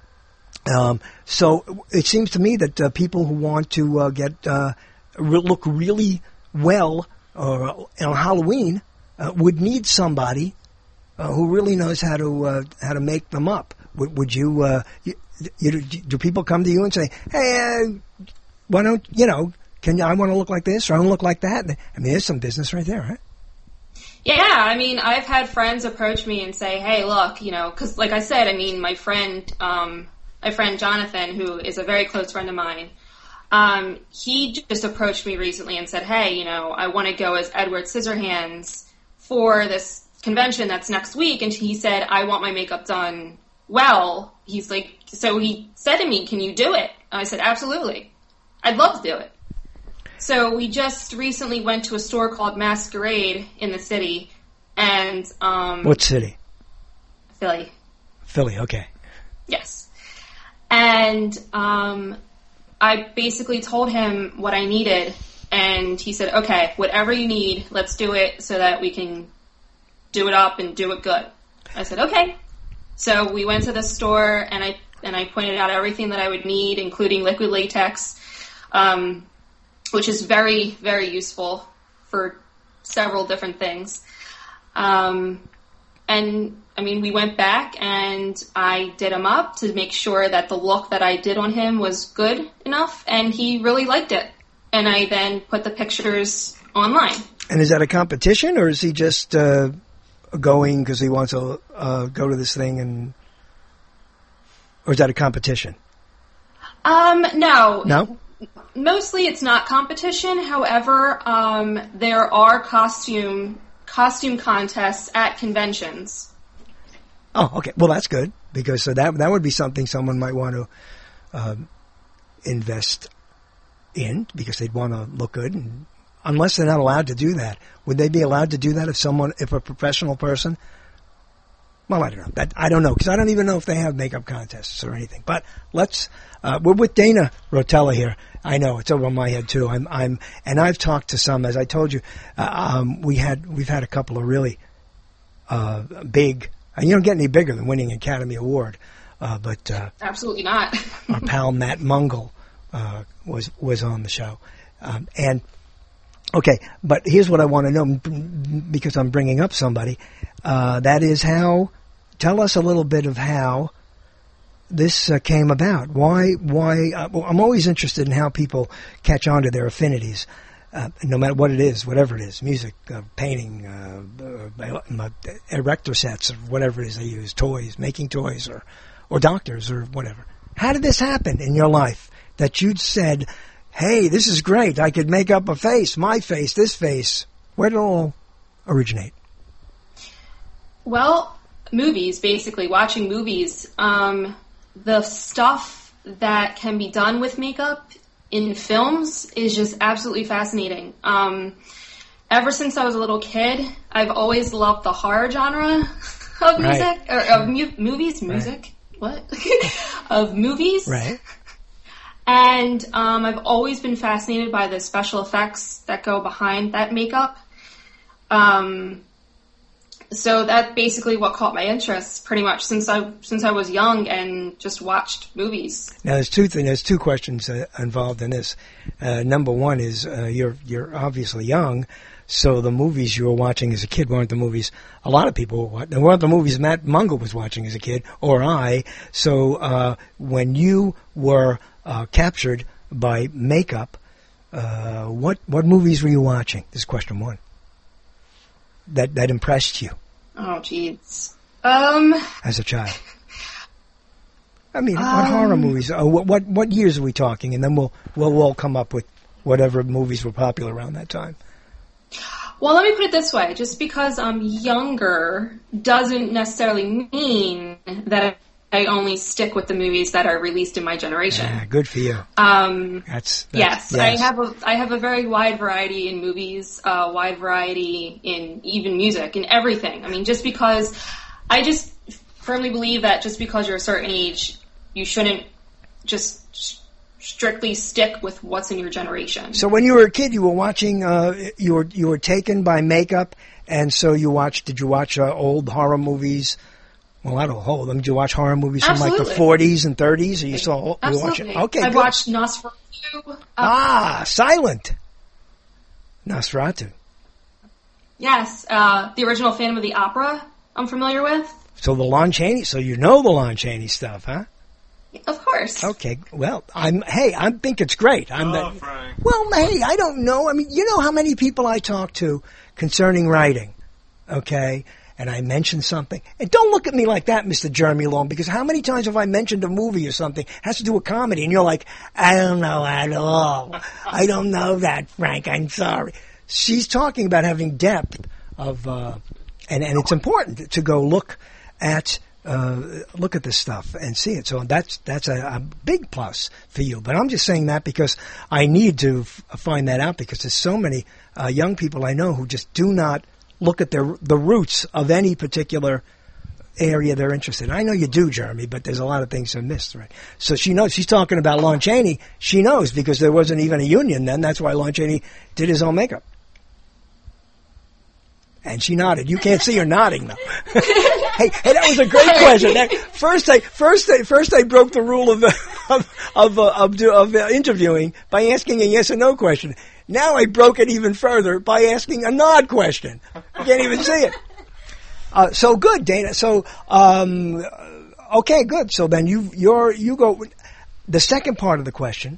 so it seems to me that people who want to look really well on Halloween would need somebody who really knows how to make them up. Would you, do people come to you and say, hey, why don't, I want to look like this or I want to look like that? I mean, there's some business right there, right? Yeah, I mean, I've had friends approach me and say, hey, look, because like I said, I mean, my friend Jonathan, who is a very close friend of mine, he just approached me recently and said, hey, I want to go as Edward Scissorhands for this convention that's next week. And he said, I want my makeup done well. He's like, so he said to me, can you do it? I said, absolutely. I'd love to do it. So we just recently went to a store called Masquerade in the city. And what city? Philly. Philly, okay. Yes. And I basically told him what I needed, and he said, okay, whatever you need, let's do it so that we can do it up and do it good. I said, okay. So we went to the store, and I pointed out everything that I would need, including liquid latex, which is very, very useful for several different things. And I mean, we went back and I did him up to make sure that the look that I did on him was good enough, and he really liked it. And I then put the pictures online. And is that a competition, or is he just going because he wants to go to this thing, or is that a competition? No. No? Mostly it's not competition. However, there are costume contests at conventions. Oh, okay. Well, that's good, because that would be something someone might want to invest in, because they'd want to look good. And unless they're not allowed to do that, would they be allowed to do that if a professional person? Well, I don't know. I don't know, because I don't even know if they have makeup contests or anything. But we're with Dana Rotella here. I know it's over my head too. And I've talked to some, as I told you, we've had a couple of really big. And you don't get any bigger than winning an Academy Award, but absolutely not. Our pal Matt Mungle was on the show, and okay. But here's what I want to know, because I'm bringing up somebody. That is how. Tell us a little bit of how this came about. Why? I'm always interested in how people catch on to their affinities. No matter what it is, whatever it is, music, painting, erector sets, or whatever it is they use, toys, making toys, or doctors, or whatever. How did this happen in your life that you'd said, hey, this is great, I could make up a face, my face, this face? Where did it all originate? Well, movies, basically, watching movies. The stuff that can be done with makeup in films is just absolutely fascinating. Ever since I was a little kid, I've always loved the horror genre of music, or of movies, music, what? Of movies. Right. And I've always been fascinated by the special effects that go behind that makeup. So that's basically what caught my interest, pretty much, since I was young and just watched movies. Now, there's two questions involved in this. Number one is you're obviously young, so the movies you were watching as a kid weren't the movies a lot of people were watching. They weren't the movies Matt Mungle was watching as a kid, or I. So when you were captured by makeup, what movies were you watching? This is question one. That impressed you? Oh, jeez. As a child. I mean, what horror movies? What years are we talking? And then we'll all come up with whatever movies were popular around that time. Well, let me put it this way. Just because I'm younger doesn't necessarily mean that I only stick with the movies that are released in my generation. Yeah, good for you. Yes. I have a very wide variety in movies, wide variety in even music and everything. I mean, just because I just firmly believe that just because you're a certain age, you shouldn't just strictly stick with what's in your generation. So when you were a kid, you were watching, you were taken by makeup, and so did you watch old horror movies? Well, I don't hold them. Did you watch horror movies from like the 40s and 30s? Or you saw? Absolutely. Okay, I good. watched Nosferatu. Silent. Nosferatu. Yes, the original Phantom of the Opera I'm familiar with. So the Lon Chaney, so you know the Lon Chaney stuff, huh? Of course. Okay, well, I think it's great. Frank. Well, hey, I don't know. I mean, you know how many people I talk to concerning writing, okay? And I mention something. And don't look at me like that, Mr. Jeremy Long, because how many times have I mentioned a movie or something, has to do with comedy, and you're like, I don't know at all. I don't know that, Frank. I'm sorry. She's talking about having depth of, and it's important to go look at this stuff and see it. So that's a big plus for you. But I'm just saying that because I need to find that out, because there's so many young people I know who just do not look at the roots of any particular area they're interested in. I know you do, Jeremy, but there's a lot of things are missed, right? So she knows. She's talking about Lon Chaney. She knows, because there wasn't even a union then. That's why Lon Chaney did his own makeup. And she nodded. You can't see her nodding though. Hey, that was a great question. First I broke the rule of interviewing by asking a yes or no question. Now I broke it even further by asking a nod question. You can't even see it. So good, Dana. So okay, good. So then you go. The second part of the question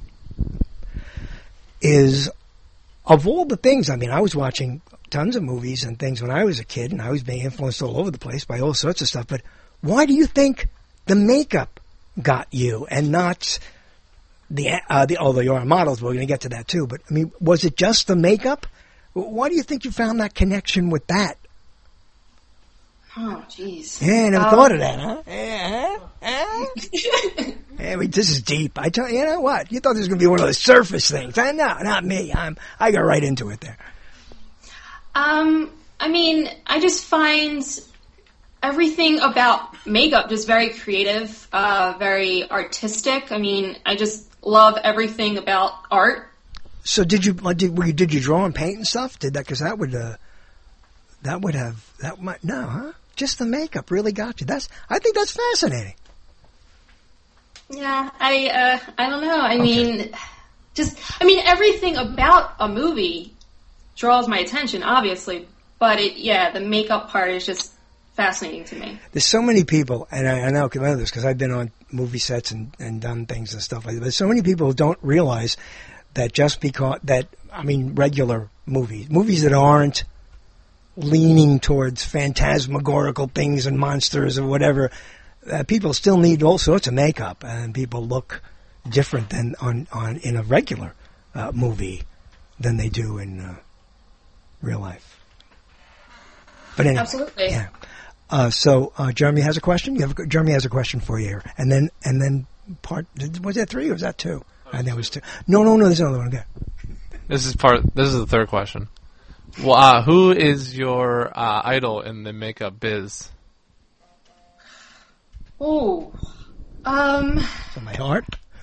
is, of all the things. I mean, I was watching tons of movies and things when I was a kid, and I was being influenced all over the place by all sorts of stuff. But why do you think the makeup got you and not although you are models, we're going to get to that too. But I mean, was it just the makeup? Why do you think you found that connection with that? Oh, jeez. Yeah, I never thought of that, huh? Yeah, this is deep. I tell you, know what? You thought this was going to be one of those surface things. No, not me. I got right into it there. I mean, I just find everything about makeup just very creative, very artistic. I mean, I just love everything about art. So did you draw and paint and stuff? Because that might, no, huh? Just the makeup really got you. I think that's fascinating. Yeah, I don't know. I mean, everything about a movie draws my attention, obviously, but the makeup part is just fascinating to me. There's so many people, and I know this because I've been on movie sets and done things and stuff like that, but so many people who don't realize that just because regular movies that aren't leaning towards phantasmagorical things and monsters or whatever, people still need all sorts of makeup, and people look different than in a regular movie than they do in real life. But anyway, absolutely. Yeah. So Jeremy has a question. Jeremy has a question for you here, and then was that 3 or was that 2? I think it was 2. No. There's another one. Okay. This is the third question. Well, who is your idol in the makeup biz? Oh, from my heart.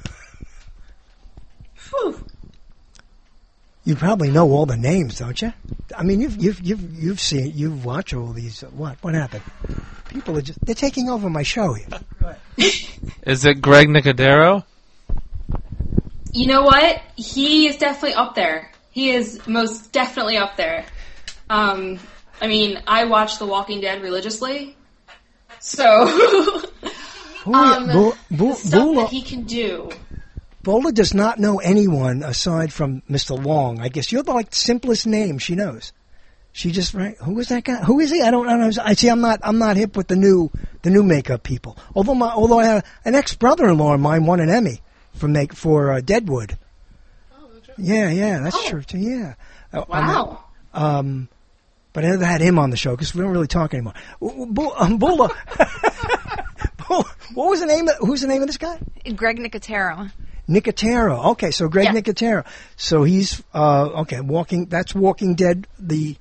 Whew. You probably know all the names, don't you? I mean, you've watched all these. What happened? People they're taking over my show here. Is it Greg Nicotero? You know what? He is definitely up there. He is most definitely up there. I watch The Walking Dead religiously, so the stuff that he can do. Bola does not know anyone aside from Mr. Long. I guess you're the simplest name she knows. She just right. Who is that guy? Who is he? I don't know. I see. I'm not hip with the new makeup people. Although I had an ex brother-in-law of mine won an Emmy for Deadwood. Oh, yeah, that's true too. Yeah. Wow. But I never had him on the show because we don't really talk anymore. Bola. What was the name? Who's the name of this guy? Greg Nicotero. Nicotero. Okay, so Greg Nicotero. So he's Walking. That's Walking Dead. The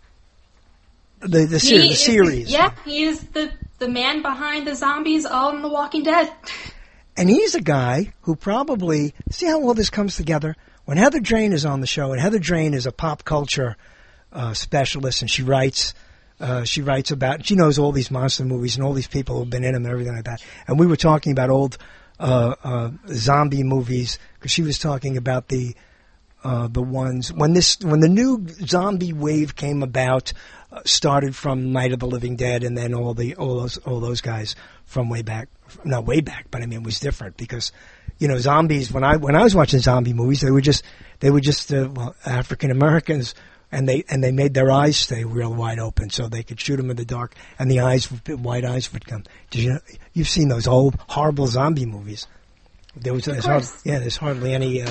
series. He is the man behind the zombies all in The Walking Dead. And he's a guy who probably, see how all this comes together? When Heather Drain is on the show, and Heather Drain is a pop culture specialist, and she writes about, she knows all these monster movies and all these people who've been in them and everything like that. And we were talking about old zombie movies, because she was talking about the ones when the new zombie wave came about, started from Night of the Living Dead, and then all those guys from way back, not way back, but I mean it was different because, you know, zombies. When I was watching zombie movies, they were just African Americans, and they made their eyes stay real wide open so they could shoot them in the dark, and the white eyes would come. You've seen those old horrible zombie movies? There's hardly any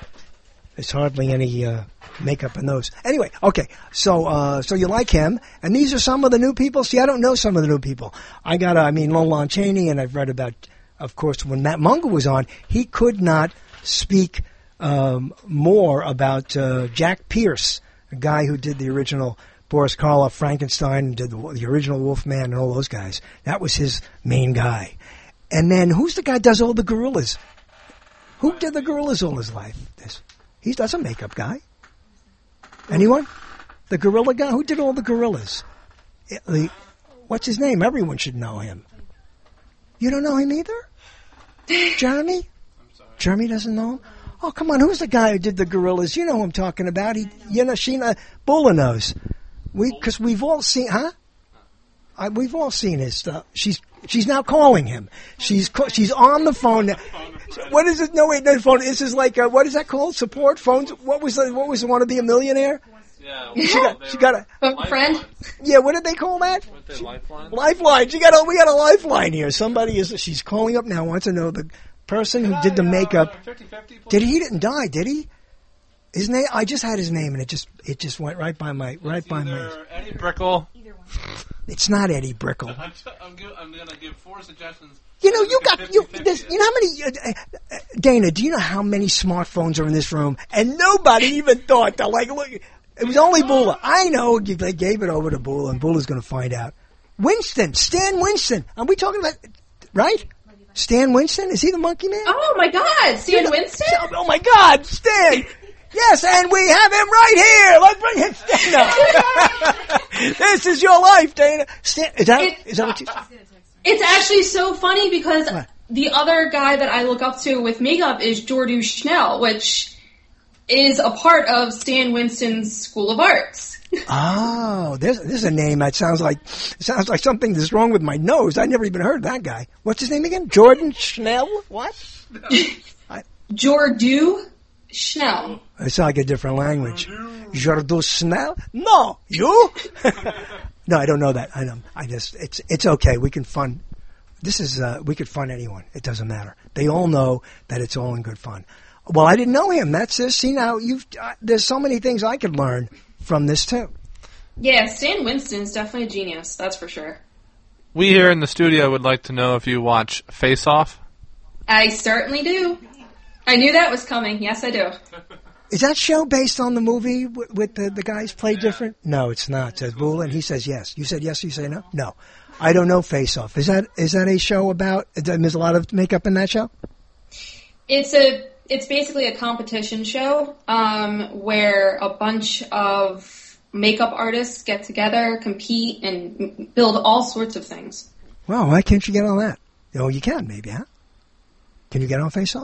makeup in those. Anyway, okay. So you like him, and these are some of the new people. See, I don't know some of the new people. Lon Chaney, and I've read about, of course, when Matt Munger was on, he could not speak more about Jack Pierce, a guy who did the original Boris Karloff, Frankenstein, and did the original Wolfman, and all those guys. That was his main guy. And then who's the guy who does all the gorillas? Who did the gorillas all his life? He's a makeup guy. Anyone? The gorilla guy? Who did all the gorillas? What's his name? Everyone should know him. You don't know him either? Jeremy? I'm sorry. Jeremy doesn't know him? Oh, come on. Who's the guy who did the gorillas? You know who I'm talking about. Sheena Bula knows. Because we've all seen, huh? We've all seen his stuff. She's now calling him. She's on the phone. What is it? No, wait, no phone. This is like what is that called? Support phones. What was the Want to Be a Millionaire? Yeah. She got a friend. Yeah. What did they call that? Lifeline. Lifeline. We got a lifeline here. She's calling up now. Wants to know the person who did the makeup. He didn't die? Did he? His name. I just had his name, and it just went right by my. Eddie Brickell. It's not Eddie Brickell. I'm going to give 4 suggestions. You know, you know how many, Dana, do you know how many smartphones are in this room? And nobody even thought that, look, it was only Bula. I know, they gave it over to Bula, and Bula's going to find out. Stan Winston. Are we talking about, right? Stan Winston? Is he the monkey man? Oh my God, Stan Winston? Oh my God, Stan! Yes, and we have him right here. Let's bring him, Dana. This is your life, Dana. Stan, is that what you... It's actually so funny because the other guy that I look up to with makeup is Jordu Schnell, which is a part of Stan Winston's School of Arts. Oh, there's a name that sounds like something that's wrong with my nose. I never even heard that guy. What's his name again? Jordan Schnell? What? Jordu Schnell. It's like a different language. Jordu Schnell? No, you? No, I don't know that. It's okay. We can fun. We could fun anyone. It doesn't matter. They all know that it's all in good fun. Well, I didn't know him. That's it. See, now there's so many things I could learn from this too. Yeah, Stan Winston's definitely a genius. That's for sure. We here in the studio would like to know if you watch Face Off. I certainly do. I knew that was coming. Yes, I do. That show based on the movie with the guys play different? No, it's not, says Bula, and he says yes. You said yes, you say no? No. I don't know Face Off. Is that a show about, there's a lot of makeup in that show? It's basically a competition show where a bunch of makeup artists get together, compete, and build all sorts of things. Well, why can't you get on that? Oh, you can, maybe, huh? Can you get on Face Off?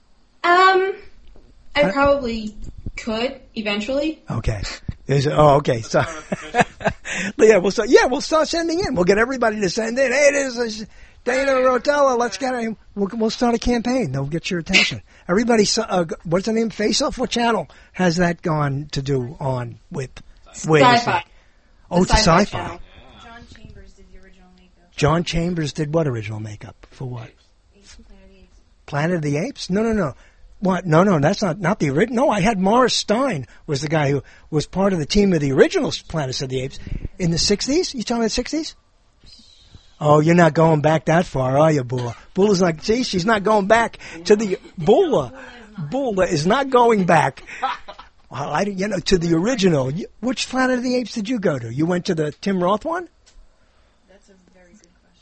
I probably could eventually. Okay. Okay. So, we'll start sending in. We'll get everybody to send in. Hey, it is Dana Rotella. Let's get him. We'll start a campaign. They'll get your attention. Everybody, what's the name? Face Off? What channel has that gone to do on with? Sci-Fi. Oh, to Sci-Fi. Channel. John Chambers did the original makeup. John Chambers did what original makeup? For what? Planet of the Apes? No. What? No, that's not the original. No, I had Morris Stein was the guy who was part of the team of the original Planet of the Apes in the 60s. You talking about 60s? Oh, you're not going back that far, are you, Bula? Bula's like, see, she's not going back to the Bula. Bula is not going back. To the original. Which Planet of the Apes did you go to? You went to the Tim Roth one? That's a very good question.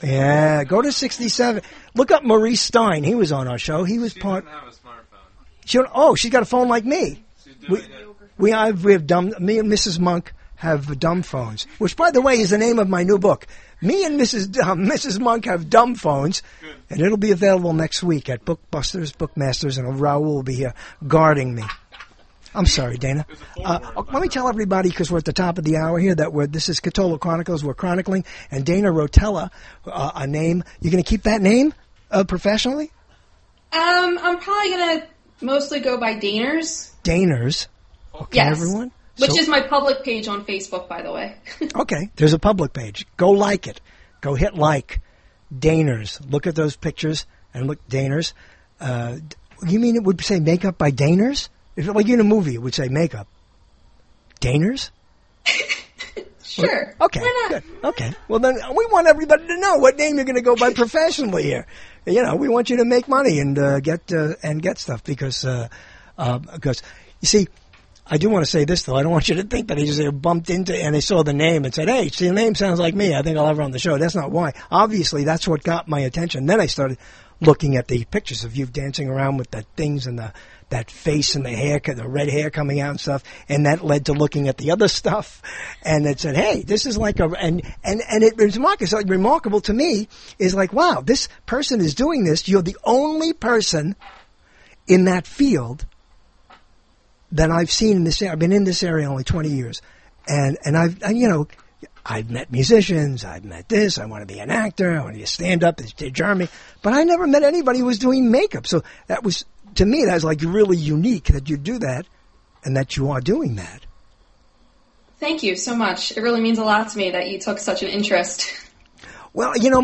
Yeah, go to 67. Look up Maurice Stein. He was on our show. He was part. Have a smartphone. She's got a phone like me. We have dumb. Me and Mrs. Monk have dumb phones, which, by the way, is the name of my new book. Me and Mrs. Monk have dumb phones, and it'll be available next week at Bookbusters, Bookmasters, and Raul will be here guarding me. I'm sorry, Dana. Let me tell everybody, because we're at the top of the hour here, that this is Cthulhu Chronicles. We're chronicling, and Dana Rotella, a name. You're going to keep that name professionally? I'm probably going to mostly go by Daners. Daners. Okay, yes. Everyone? Which is my public page on Facebook, by the way. Okay, there's a public page. Go like it. Go hit like. Daners. Look at those pictures and look, Daners. You mean it would say makeup by Daners? If like in a movie, it would say makeup. Daners? Sure. Okay, good. Okay. Well, then we want everybody to know what name you're going to go by professionally here. You know, we want you to make money and get stuff because you see, I do want to say this though. I don't want you to think that he just bumped into and they saw the name and said, "Hey, see, the name sounds like me. I think I'll have her on the show." That's not why. Obviously, that's what got my attention. Then I started looking at the pictures of you dancing around with the things and that face and the hair, the red hair coming out and stuff, and that led to looking at the other stuff, and it said, "Hey, this is like and it was remarkable to me is like, wow, this person is doing this. You're the only person in that field that I've seen in this area. I've been in this area only 20 years, and I've met musicians, I've met this, I want to be an actor, I want to be a stand-up, as Jeremy, but I never met anybody who was doing makeup. So that was, to me, that was like really unique that you do that and that you are doing that. Thank you so much. It really means a lot to me that you took such an interest. Well, you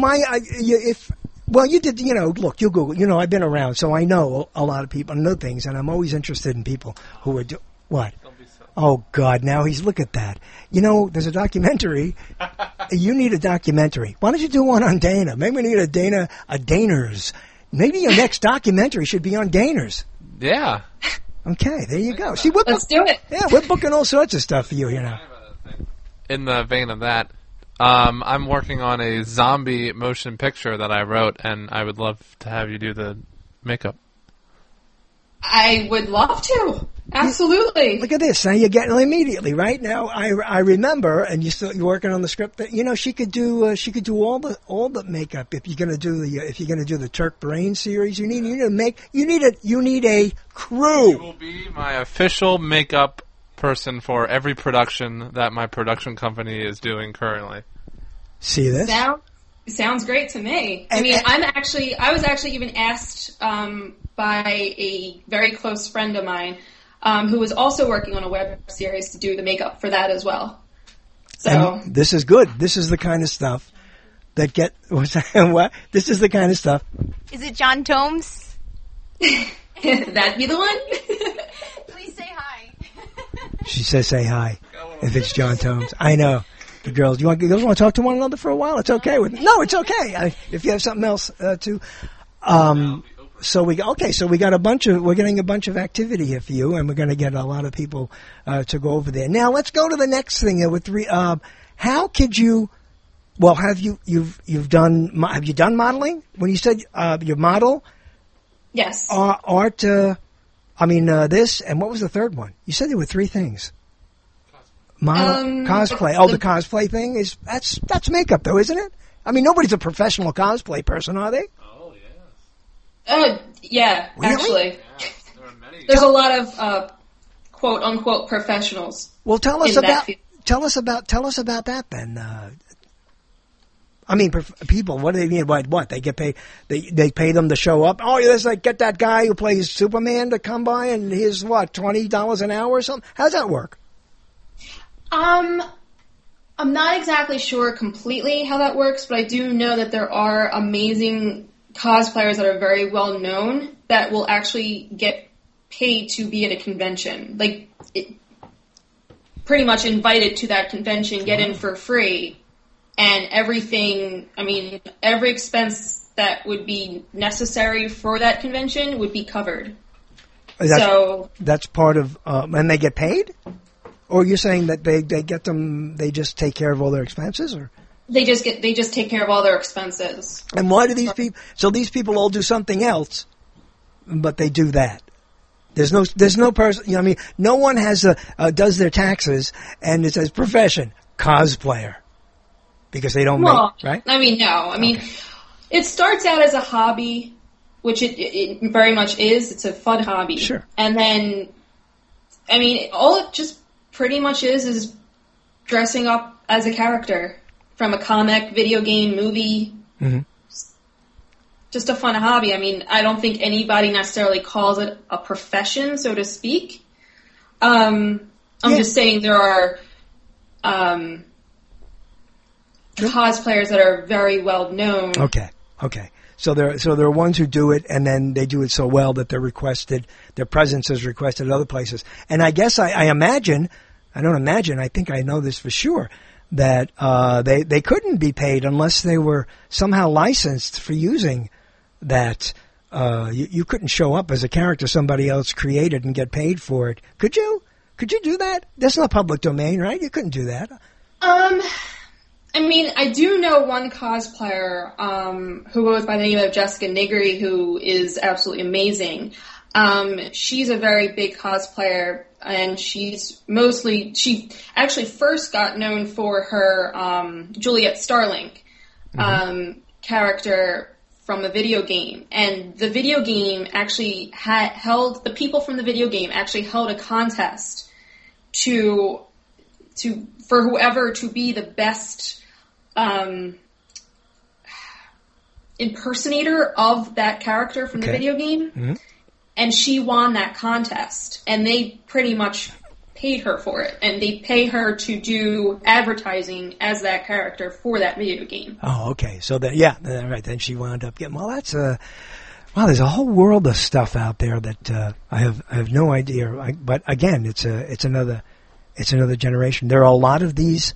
did, look, you Google, I've been around, so I know a lot of people, I know things, and I'm always interested in people who are what? Oh, God, now look at that. There's a documentary. You need a documentary. Why don't you do one on Dana? Maybe we need a Daners. Maybe your next documentary should be on Daners. Yeah. Okay, there you go. See, let's do it. Yeah, we're booking all sorts of stuff for you here now. In the vein of that, I'm working on a zombie motion picture that I wrote, and I would love to have you do the makeup. I would love to. Absolutely. Look at this. Now you're getting it immediately, right? Now I remember, and you're working on the script. That she could do all the makeup if you're going to do the Turk Brain series. You need a crew. You will be my official makeup person for every production that my production company is doing currently. See this? Sounds great to me. I was actually even asked by a very close friend of mine who was also working on a web series to do the makeup for that as well. So and this is good. This is the kind of stuff that what? This is the kind of stuff. Is it John Tomes? That'd be the one. Please say hi. She says say hi if it's John Tomes. I know. The girls want to talk to one another for a while? It's okay. No, it's okay. If you have something else to. So we're getting a bunch of activity here for you, and we're going to get a lot of people to go over there. Now let's go to the next thing. How could you? Well, have you done modeling? When you said you model? Yes. Art. This and what was the third one? You said there were three things. Cosplay. The cosplay thing that's makeup, though, isn't it? I mean, nobody's a professional cosplay person, are they? Yeah, really? actually. There's a lot of quote unquote professionals. Well, tell us about that then. People. What do they mean? What they get paid? They pay them to show up. Oh, let's get that guy who plays Superman to come by, and here's $20 an hour or something. How's that work? I'm not exactly sure completely how that works, but I do know that there are amazing cosplayers that are very well known that will actually get paid to be at a convention. Pretty much invited to that convention, get in for free, and everything, every expense that would be necessary for that convention would be covered. That's part of, and they get paid? Or you're saying that they get them, they just take care of all their expenses, or? They just take care of all their expenses. And why do these people? So these people all do something else, but they do that. There's no person. You know, I mean, no one has does their taxes and it says profession cosplayer because they don't make right. I mean, no. I mean, it starts out as a hobby, which it very much is. It's a fun hobby. Sure. And then, I mean, all it just pretty much is dressing up as a character from a comic, video game, movie. Mm-hmm. Just a fun hobby. I mean, I don't think anybody necessarily calls it a profession, so to speak. I'm just saying there are cosplayers that are very well known. Okay. So there are ones who do it, and then they do it so well that they're requested. Their presence is requested at other places. And I guess I imagine. I don't imagine. I think I know this for sure that they couldn't be paid unless they were somehow licensed for using that. You couldn't show up as a character somebody else created and get paid for it. Could you? Could you do that? That's not public domain, right? You couldn't do that. I mean, I do know one cosplayer who goes by the name of Jessica Nigri, who is absolutely amazing. She's a very big cosplayer, and she actually first got known for her Juliet Starlink character from a video game. And the video game actually the people from the video game actually held a contest for whoever to be the best impersonator of that character from the video game. Mm-hmm. And she won that contest. And they pretty much paid her for it. And they pay her to do advertising as that character for that video game. Oh, okay. So right. Then she wound up getting. Well, that's wow. There's a whole world of stuff out there that I have no idea. But again, it's another generation. There are a lot of these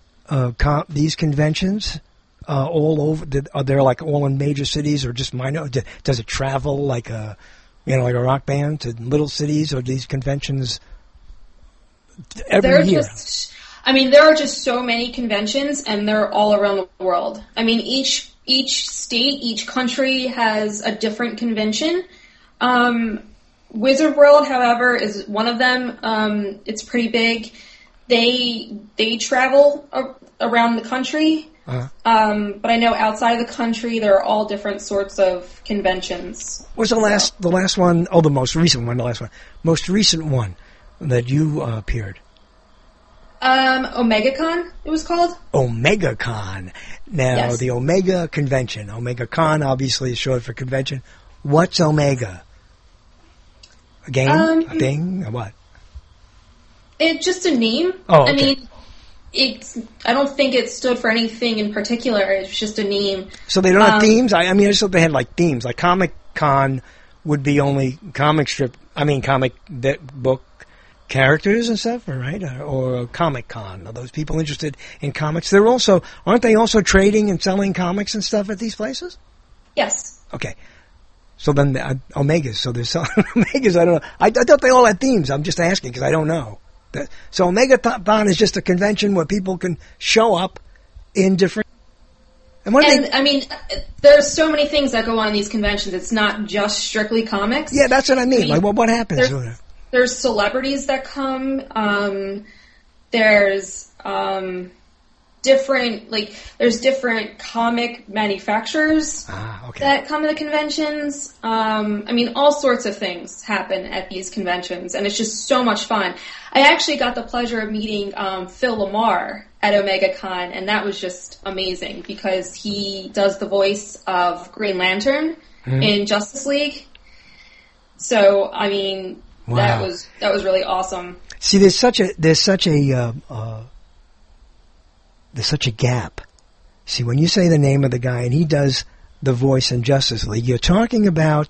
conventions all over. Are they like all in major cities or just minor? Does it travel like a rock band to little cities, or these conventions every year? There are just so many conventions, and they're all around the world. I mean, each state, each country has a different convention. Wizard World, however, is one of them. It's pretty big. They travel around the country. But I know outside of the country, there are all different sorts of conventions. What's the last one? Oh, the most recent one. The last one. Most recent one that you appeared. OmegaCon, it was called. OmegaCon. Now, yes. The Omega Convention. OmegaCon, obviously, is short for convention. What's Omega? A game? A thing? A what? It's just a name. Oh, okay. I mean, I don't think it stood for anything in particular. It's just a name. So they don't have themes? I just thought they had like themes. Like Comic-Con would be only comic book characters and stuff, right? Or Comic-Con. Are those people interested in comics? Aren't they also trading and selling comics and stuff at these places? Yes. Okay. So then Omegas. So there's some Omegas. I don't know. I thought they all had themes. I'm just asking because I don't know. So OmegaCon is just a convention where people can show up in different. I mean, there's so many things that go on in these conventions. It's not just strictly comics. Yeah, that's what I mean. Like, what happens? There's celebrities that come. There's different comic manufacturers that come to the conventions. All sorts of things happen at these conventions, and it's just so much fun. I actually got the pleasure of meeting Phil LaMarr at OmegaCon, and that was just amazing because he does the voice of Green Lantern in Justice League. So, I mean, that was really awesome. See, there's such a gap. See, when you say the name of the guy and he does the voice in Justice League, are you talking about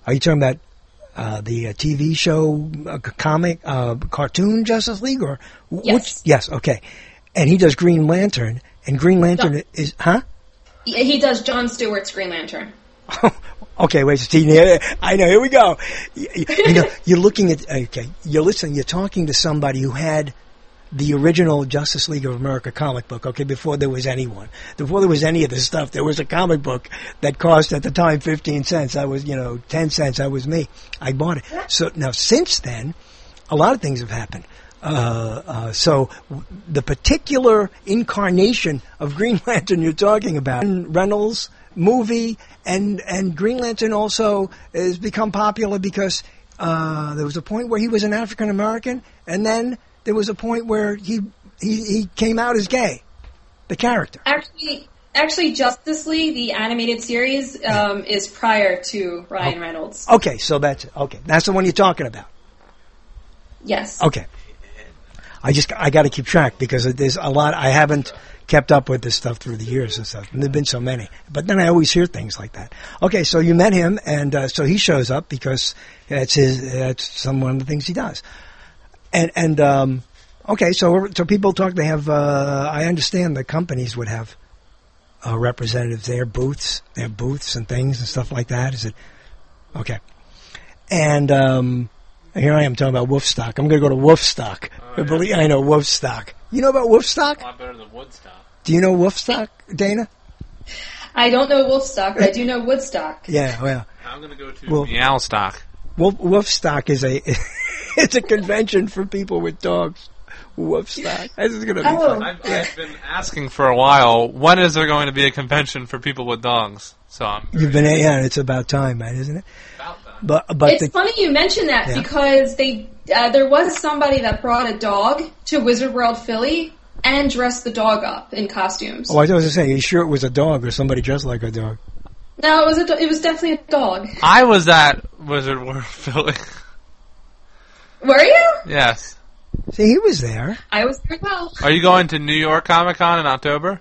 the TV show, comic, cartoon Justice League, or yes? Yes, okay. And he does Green Lantern, and Green Lantern is, huh? He does Jon Stewart's Green Lantern. Okay, wait, Steve. I know. Here we go. You're looking at. Okay, you're listening. You're talking to somebody who had the original Justice League of America comic book, okay, before there was anyone. Before there was any of this stuff, there was a comic book that cost at the time 15 cents. That was, 10 cents. That was me. I bought it. So now since then, a lot of things have happened. So the particular incarnation of Green Lantern you're talking about, Reynolds movie, and Green Lantern also has become popular because there was a point where he was an African American, and then there was a point where he came out as gay, the character. Actually, Justice League, the animated series, is prior to Ryan Reynolds. Okay, so that's the one you're talking about. Yes. Okay. I got to keep track because there's a lot. I haven't kept up with this stuff through the years and stuff. And there've been so many. But then I always hear things like that. Okay, so you met him, and so he shows up because that's one of the things he does. And okay, so people talk. They have. I understand the companies would have representatives there, booths. They have booths and things and stuff like that. Is it okay? And here I am talking about Wolfstock. I'm going to go to Wolfstock. I know Wolfstock. You know about Wolfstock? A lot better than Woodstock. Do you know Wolfstock, Dana? I don't know Wolfstock, but I do know Woodstock. Yeah, well. I'm going to go to Meowstock. Wolfstock is it's a convention for people with dogs. Wolfstock. This is going to be fun. I've been asking for a while, when is there going to be a convention for people with dogs? So it's about time, man, isn't it? About time. But it's funny you mention that because there was somebody that brought a dog to Wizard World Philly and dressed the dog up in costumes. Oh, I was going to say, are you sure it was a dog or somebody dressed like a dog? No, it was definitely a dog. I was at Wizard World Philly. Were you? Yes. See, he was there. I was there well. Are you going to New York Comic Con in October?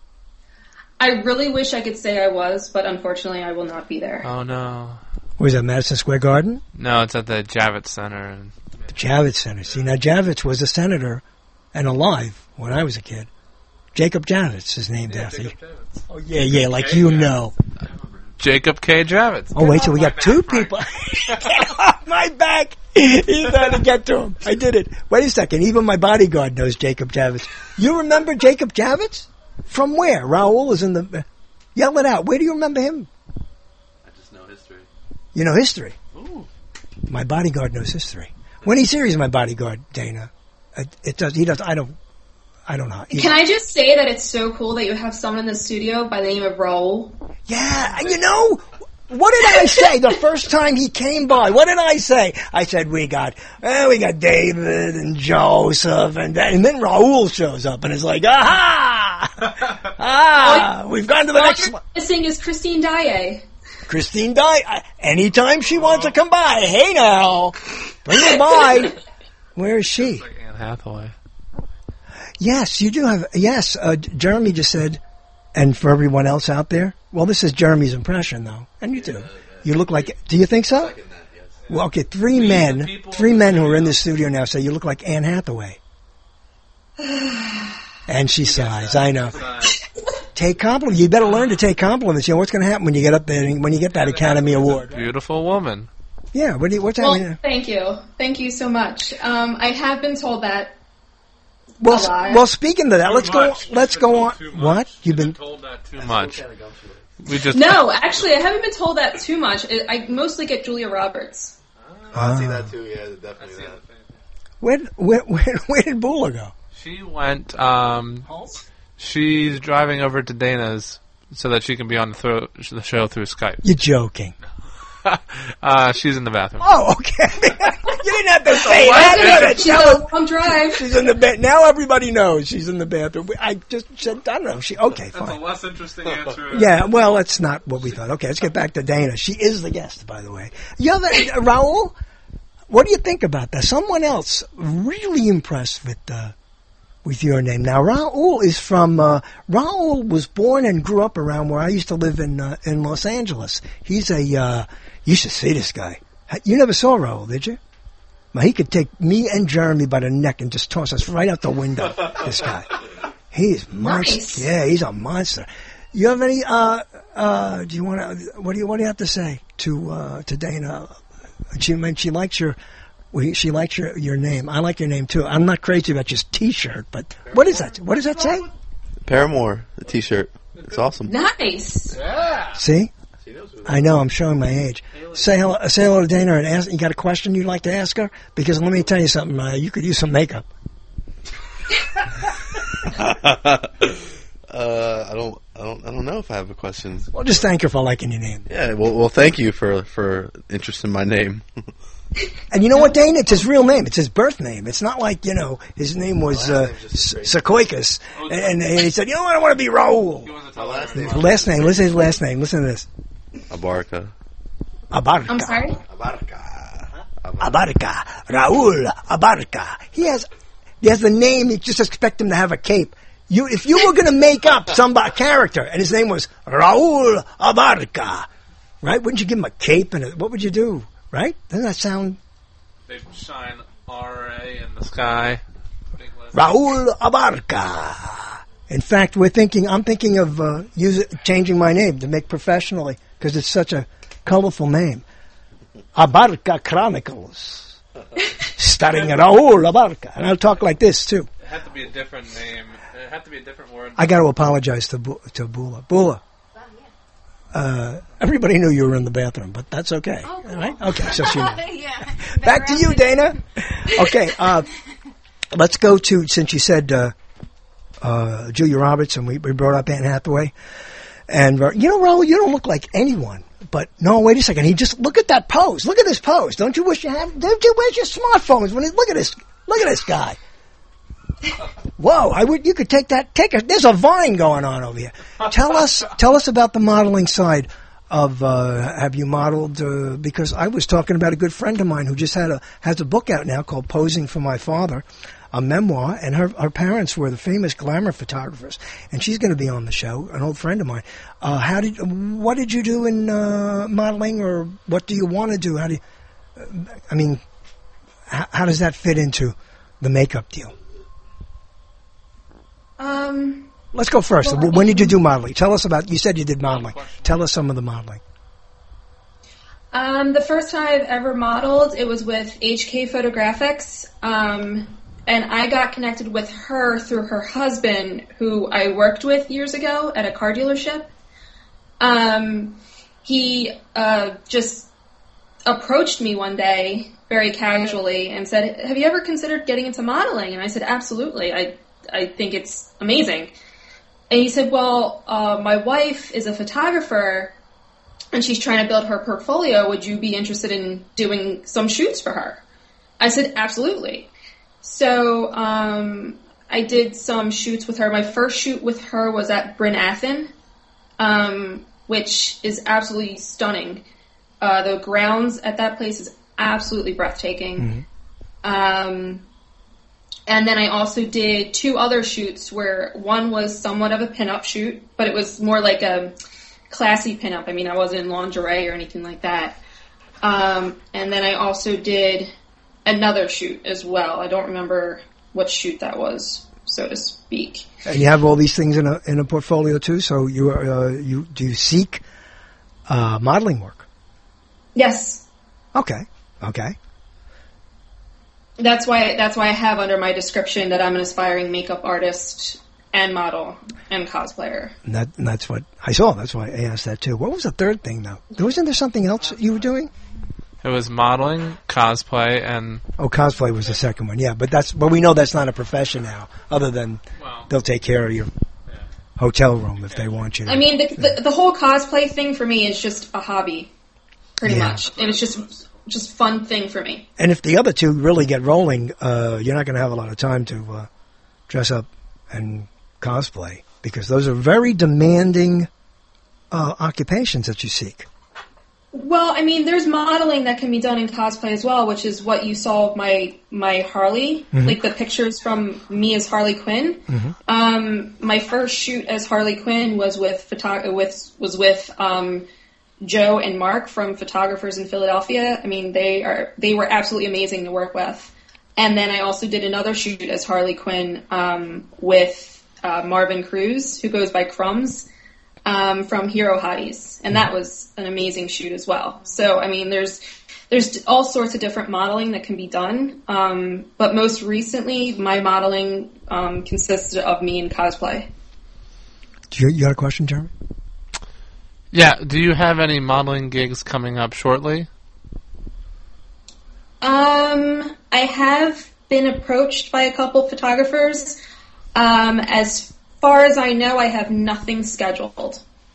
I really wish I could say I was, but unfortunately I will not be there. Oh, no. Was that Madison Square Garden? No, it's at the Javits Center. The Javits Center. See, now Javits was a senator and alive when I was a kid. Jacob Javits is named after you. Oh, yeah, like you know. Jacob K. Javits. Oh, wait, so we got two people. Get off my back! He's trying to get to him. I did it. Wait a second. Even my bodyguard knows Jacob Javits. You remember Jacob Javits? From where? Raoul is in the... Yell it out. Where do you remember him? I just know history. You know history? Ooh. My bodyguard knows history. When he's here, he's my bodyguard, Dana. He does. I don't know. Can I just say that it's so cool that you have someone in the studio by the name of Raoul? Yeah, and what did I say the first time he came by? What did I say? I said we got David and Joseph, and then Raoul shows up and is like, we've gone to the next one. Missing is Christine Daae. Christine Daae. Anytime she wants to come by, hey now, bring her by. Where is she? Like Anne Hathaway. Yes, you do have. Yes, Jeremy just said, and for everyone else out there, well, this is Jeremy's impression, though, and you do. You look like. Do you think so? Well, okay, three men who are in the studio now say you look like Anne Hathaway, and she sighs. I know. Take compliments. You better learn to take compliments. You know what's going to happen when you get up there when you get that Academy Award. Beautiful woman. Yeah. What's happening? Well, thank you so much. I have been told that. Well, speaking of that, let's go on. What? You've been told that too much. No, actually, I haven't been told that too much. I mostly get Julia Roberts. I see that too. Yeah, definitely that. Where did Bula go? She went. She's driving over to Dana's so that she can be on the show through Skype. You're joking. She's in the bathroom. Oh, okay. You didn't have to say that. She's on a long drive. She's in the bed. Now everybody knows she's in the bathroom. I just said, I don't know. Okay, fine. That's a less interesting answer. Yeah, well, that's not what we thought. Okay, let's get back to Dana. She is the guest, by the way. Raoul, what do you think about that? Someone else really impressed with your name. Now, Raoul is from, Raoul was born and grew up around where I used to live in Los Angeles. He's you should see this guy. You never saw Raoul, did you? Well, he could take me and Jeremy by the neck and just toss us right out the window, this guy. He's monster. Nice. Yeah, he's a monster. You have any, do you want to, what do you have to say to Dana? She likes your She likes your name. I like your name too. I'm not crazy about your T-shirt, but what is that? What does that say? Paramore, the T-shirt. It's awesome. Nice. Yeah. See? I know. I'm showing my age. Say hello to Dana and ask. You got a question you'd like to ask her? Because let me tell you something. You could use some makeup. I don't know if I have a question. Well, just thank her for liking your name. Yeah. Well, thank you for interest in my name. And you know what, Dana? It's his real name. It's his birth name. It's not like, his name was Sequoicus. And he said, I want to be Raul. Last name. Listen to his last name. Listen to this. Abarca. Abarca. I'm sorry? Abarca. Raul Abarca. He has the name. You just expect him to have a cape. If you were going to make up a character and his name was Raul Abarca, right? Wouldn't you give him a cape what would you do? Right? Doesn't that sound... They shine RA in the sky. Raul Abarca. In fact, I'm thinking of changing my name to make professionally, because it's such a colorful name. Abarca Chronicles. Starring Raul Abarca. And I'll talk like this, too. It had to be a different name. It had to be a different word. I got to apologize to Bula. Bula. Everybody knew you were in the bathroom, but that's okay. Oh, cool. Right? Okay, so she knew. Yeah. Back to you, Dana. Okay, let's go to, since you said Julia Roberts, and we brought up Anne Hathaway. And, Raul, you don't look like anyone. But, no, wait a second. Look at that pose. Look at this pose. Don't you wish you had, where's your smartphones? Look at this guy. Whoa! You could take that. There's a vine going on over here. Tell us about the modeling side of. Have you modeled? Because I was talking about a good friend of mine who just has a book out now called "Posing for My Father," a memoir, and her parents were the famous glamour photographers, and she's going to be on the show. An old friend of mine. What did you do in modeling, or what do you want to do? How does that fit into the makeup deal? Let's go first. Well, when did you do modeling? Tell us you said you did modeling. Tell us some of the modeling. The first time I've ever modeled, it was with HK Photographics. And I got connected with her through her husband, who I worked with years ago at a car dealership. He just approached me one day very casually and said, "Have you ever considered getting into modeling?" And I said, "Absolutely. I think it's amazing." And he said, "Well, my wife is a photographer and she's trying to build her portfolio. Would you be interested in doing some shoots for her?" I said, "Absolutely." So I did some shoots with her. My first shoot with her was at Bryn Athyn, which is absolutely stunning. The grounds at that place is absolutely breathtaking. Mm-hmm. And then I also did 2 other shoots where one was somewhat of a pinup shoot, but it was more like a classy pinup. I wasn't in lingerie or anything like that. And then I also did another shoot as well. I don't remember what shoot that was, so to speak. And you have all these things in a portfolio too. So do you seek modeling work? Yes. Okay. That's why I have under my description that I'm an aspiring makeup artist and model and cosplayer. And that's what I saw. That's why I asked that too. What was the third thing though? Wasn't there something else you were doing? It was modeling, cosplay, and... Oh, cosplay was the second one, yeah. But we know that's not a profession now, other than they'll take care of your hotel room if they want you to. The whole cosplay thing for me is just a hobby, pretty much. And it's just fun thing for me. And if the other two really get rolling, you're not going to have a lot of time to dress up and cosplay, because those are very demanding occupations that you seek. Well, there's modeling that can be done in cosplay as well, which is what you saw of my Harley, mm-hmm. like the pictures from me as Harley Quinn. Mm-hmm. My first shoot as Harley Quinn was with Joe and Mark from Photographers in Philadelphia. They were absolutely amazing to work with. And then I also did another shoot as Harley Quinn with Marvin Cruz, who goes by Crumbs. from Hero Hotties, and that was an amazing shoot as well. So, I mean, there's all sorts of different modeling that can be done, but most recently, my modeling consisted of me in cosplay. You got a question, Jeremy? Yeah. Do you have any modeling gigs coming up shortly? I have been approached by a couple photographers. As far as I know, I have nothing scheduled.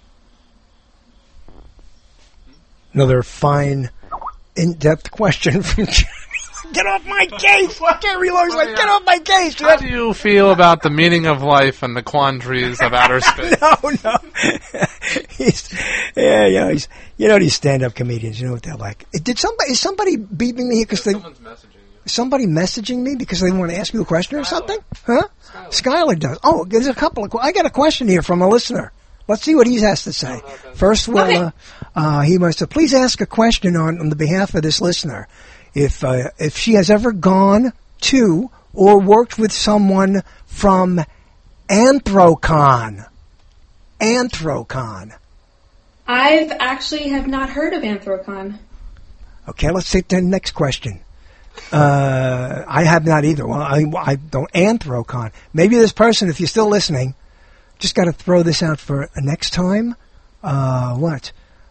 Another fine, in-depth question from Jeremy. Get off my case! Jeremy Law's like, get off my case! How do you feel about the meaning of life and the quandaries of outer space? No. He's these stand-up comedians, you know what they're like. Is somebody beeping me because someone's messaging you. Somebody messaging me because they want to ask me a question or something? Huh? Skylar does. Oh, there's a couple of... I got a question here from a listener. Let's see what he has to say. First, he wants to please ask a question on the behalf of this listener. If she has ever gone to or worked with someone from Anthrocon. I've actually have not heard of Anthrocon. Okay, let's take the next question. I have not either. Well, I don't. Anthrocon. Maybe this person, if you're still listening, just got to throw this out for next time. What?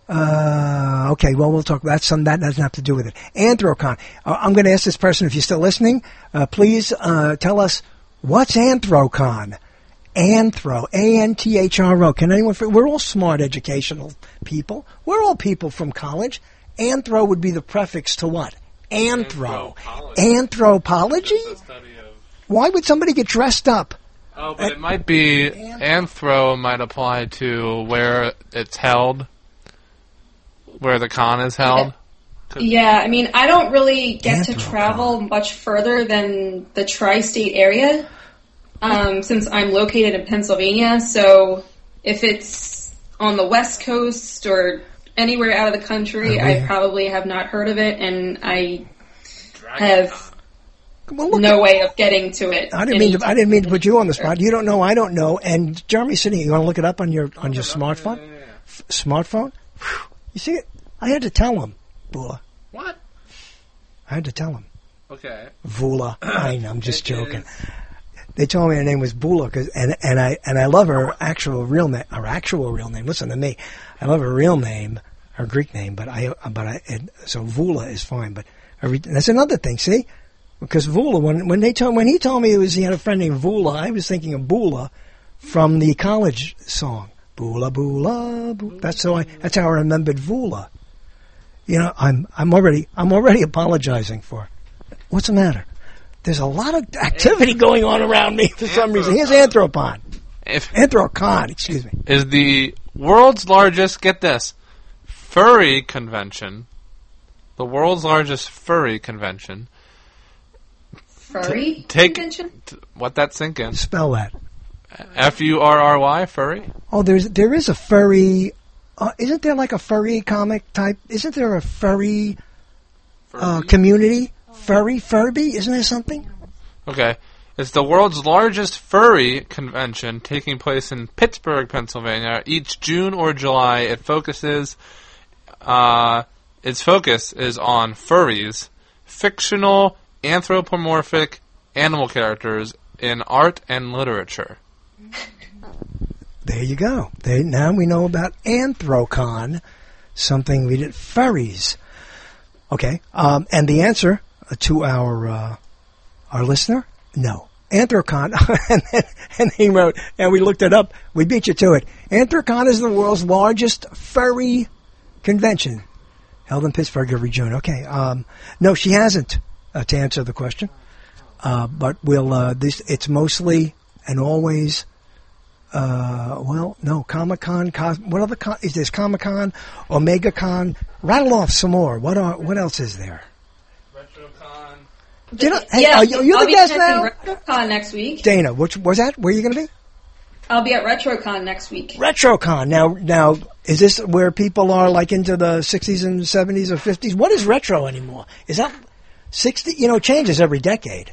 Okay, well, we'll talk about that. That doesn't have to do with it. Anthrocon. I'm going to ask this person, if you're still listening, please tell us, what's Anthrocon? Anthro, A-N-T-H-R-O. Can anyone... We're all smart, educational people. We're all people from college. Anthro would be the prefix to what? Anthro. Anthropology? Why would somebody get dressed up? Oh, but it might be... Anthro might apply to where it's held. Where the con is held. Yeah, I mean, I don't really get to travel much further than the tri-state area. Since I'm located in Pennsylvania, so if it's on the West Coast or anywhere out of the country, I probably have not heard of it, and I have no way of getting to it. I didn't mean to put you on the spot. You don't know, I don't know, and Jeremy's sitting here. You want to look it up on your smartphone? Yeah. Smartphone? You see it? I had to tell him, Bula. What? I had to tell him. Okay. Vula. I'm just joking. They told me her name was Bula, and I love her actual real name. Listen to me, I love her real name, her Greek name, so Vula is fine. But that's another thing. See, because Vula, when he told me he had a friend named Vula, I was thinking of Bula from the college song, Bula Bula. Bula. That's how I remembered Vula. You know, I'm already apologizing for it. What's the matter? There's a lot of activity going on around me for some reason. Here's Anthrocon. Anthrocon, excuse me. Is the world's largest, get this, furry convention. The world's largest furry convention. Furry convention? Let that sink in. Spell that. F-U-R-R-Y, furry? Oh, there is a furry... isn't there like a furry comic type? Isn't there a furry community? Furby? Isn't there something? Okay. It's the world's largest furry convention taking place in Pittsburgh, Pennsylvania, each June or July. Its focus is on furries, fictional, anthropomorphic animal characters in art and literature. There you go. Now we know about Anthrocon, something we did. Furries. Okay. And the answer to our listener? No. Anthrocon. and he wrote, and we looked it up. We beat you to it. Anthrocon is the world's largest furry convention held in Pittsburgh every June. Okay. No, she hasn't, to answer the question. But it's mostly and always, Comic-Con, what other is there? Comic-Con, Omega-Con? Rattle off some more. What else is there? Are you the guest now? RetroCon next week. Dana, which was that? Where are you going to be? I'll be at RetroCon next week. RetroCon. Now, is this where people are like into the 60s and 70s or 50s? What is retro anymore? Is that 60? It changes every decade.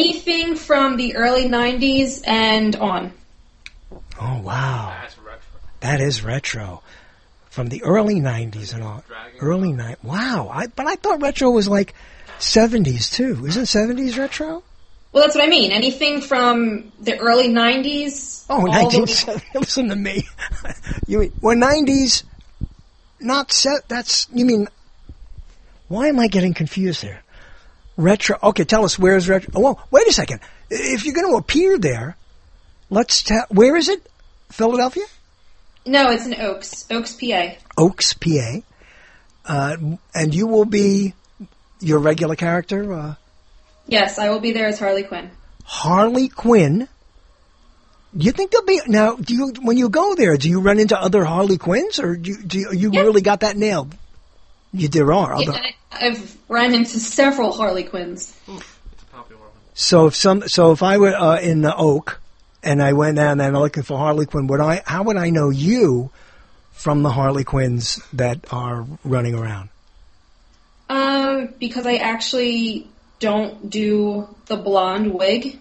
Anything from the early 90s and on. Oh, wow. That is retro. From the early 90s and all. Early 90s. Wow. But I thought retro was like 70s too. Isn't 70s retro? Well, that's what I mean. Anything from the early 90s. Oh, 1970. Listen to me. You mean, well, 90s, not set, you mean, why am I getting confused there? Retro, okay, tell us, where's retro? Oh, well, wait a second. If you're going to appear there, where is it? Philadelphia? No, it's in Oaks, PA. Oaks, PA. And you will be your regular character? Yes, I will be there as Harley Quinn. Harley Quinn? Do you think there'll be, now, when you go there, do you run into other Harley Quinns, or you really got that nailed? There are. Yeah, I've run into several Harley Quinns. So if I were in the Oak, and I went down there looking for Harley Quinn, how would I know you from the Harley Quinns that are running around? Because I actually don't do the blonde wig.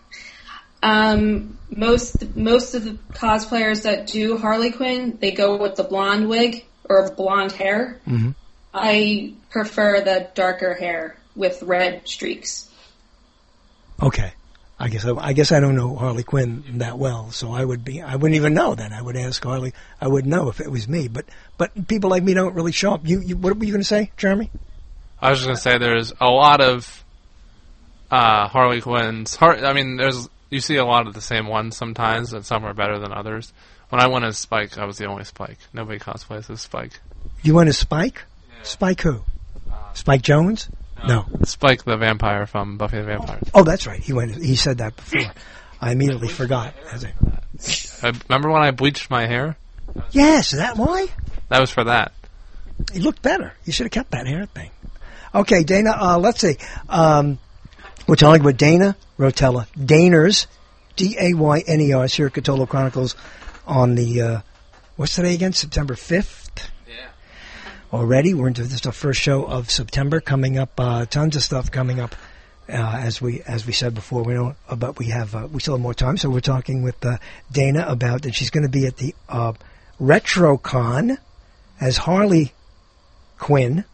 Most of the cosplayers that do Harley Quinn, they go with the blonde wig or blonde hair. Mm-hmm. I prefer the darker hair with red streaks. Okay. I guess I don't know Harley Quinn that well, so I wouldn't even know then. I would ask Harley. I wouldn't know if it was me, but people like me don't really show up. What were you going to say, Jeremy? I was just going to say there's a lot of Harley Quinns. You see a lot of the same ones sometimes, and some are better than others. When I went as Spike, I was the only Spike. Nobody cosplays as Spike. You went as Spike? Yeah. Spike who? Spike Jones? No. Spike the vampire from Buffy the Vampire. Oh, that's right. He said that before. I immediately forgot. Remember when I bleached my hair? Yes, is that why? That was for that. It looked better. You should have kept that hair thing. Okay, Dana, let's see. We're talking with Dana Rotella. Dayners, Dayners, here at Cthulhu Chronicles on the, what's today again? September 5th? Yeah. Already, we're into the first show of September coming up. Tons of stuff coming up, as we said before. But we still have more time. So we're talking with Dana about that she's going to be at the RetroCon as Harley Quinn.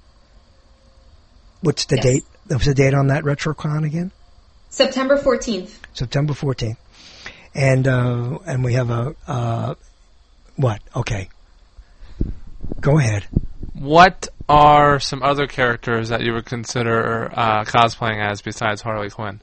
What's the date? What's the date on that RetroCon again? September 14th. September 14th. And we have what? Okay. Go ahead. What are some other characters that you would consider cosplaying as besides Harley Quinn?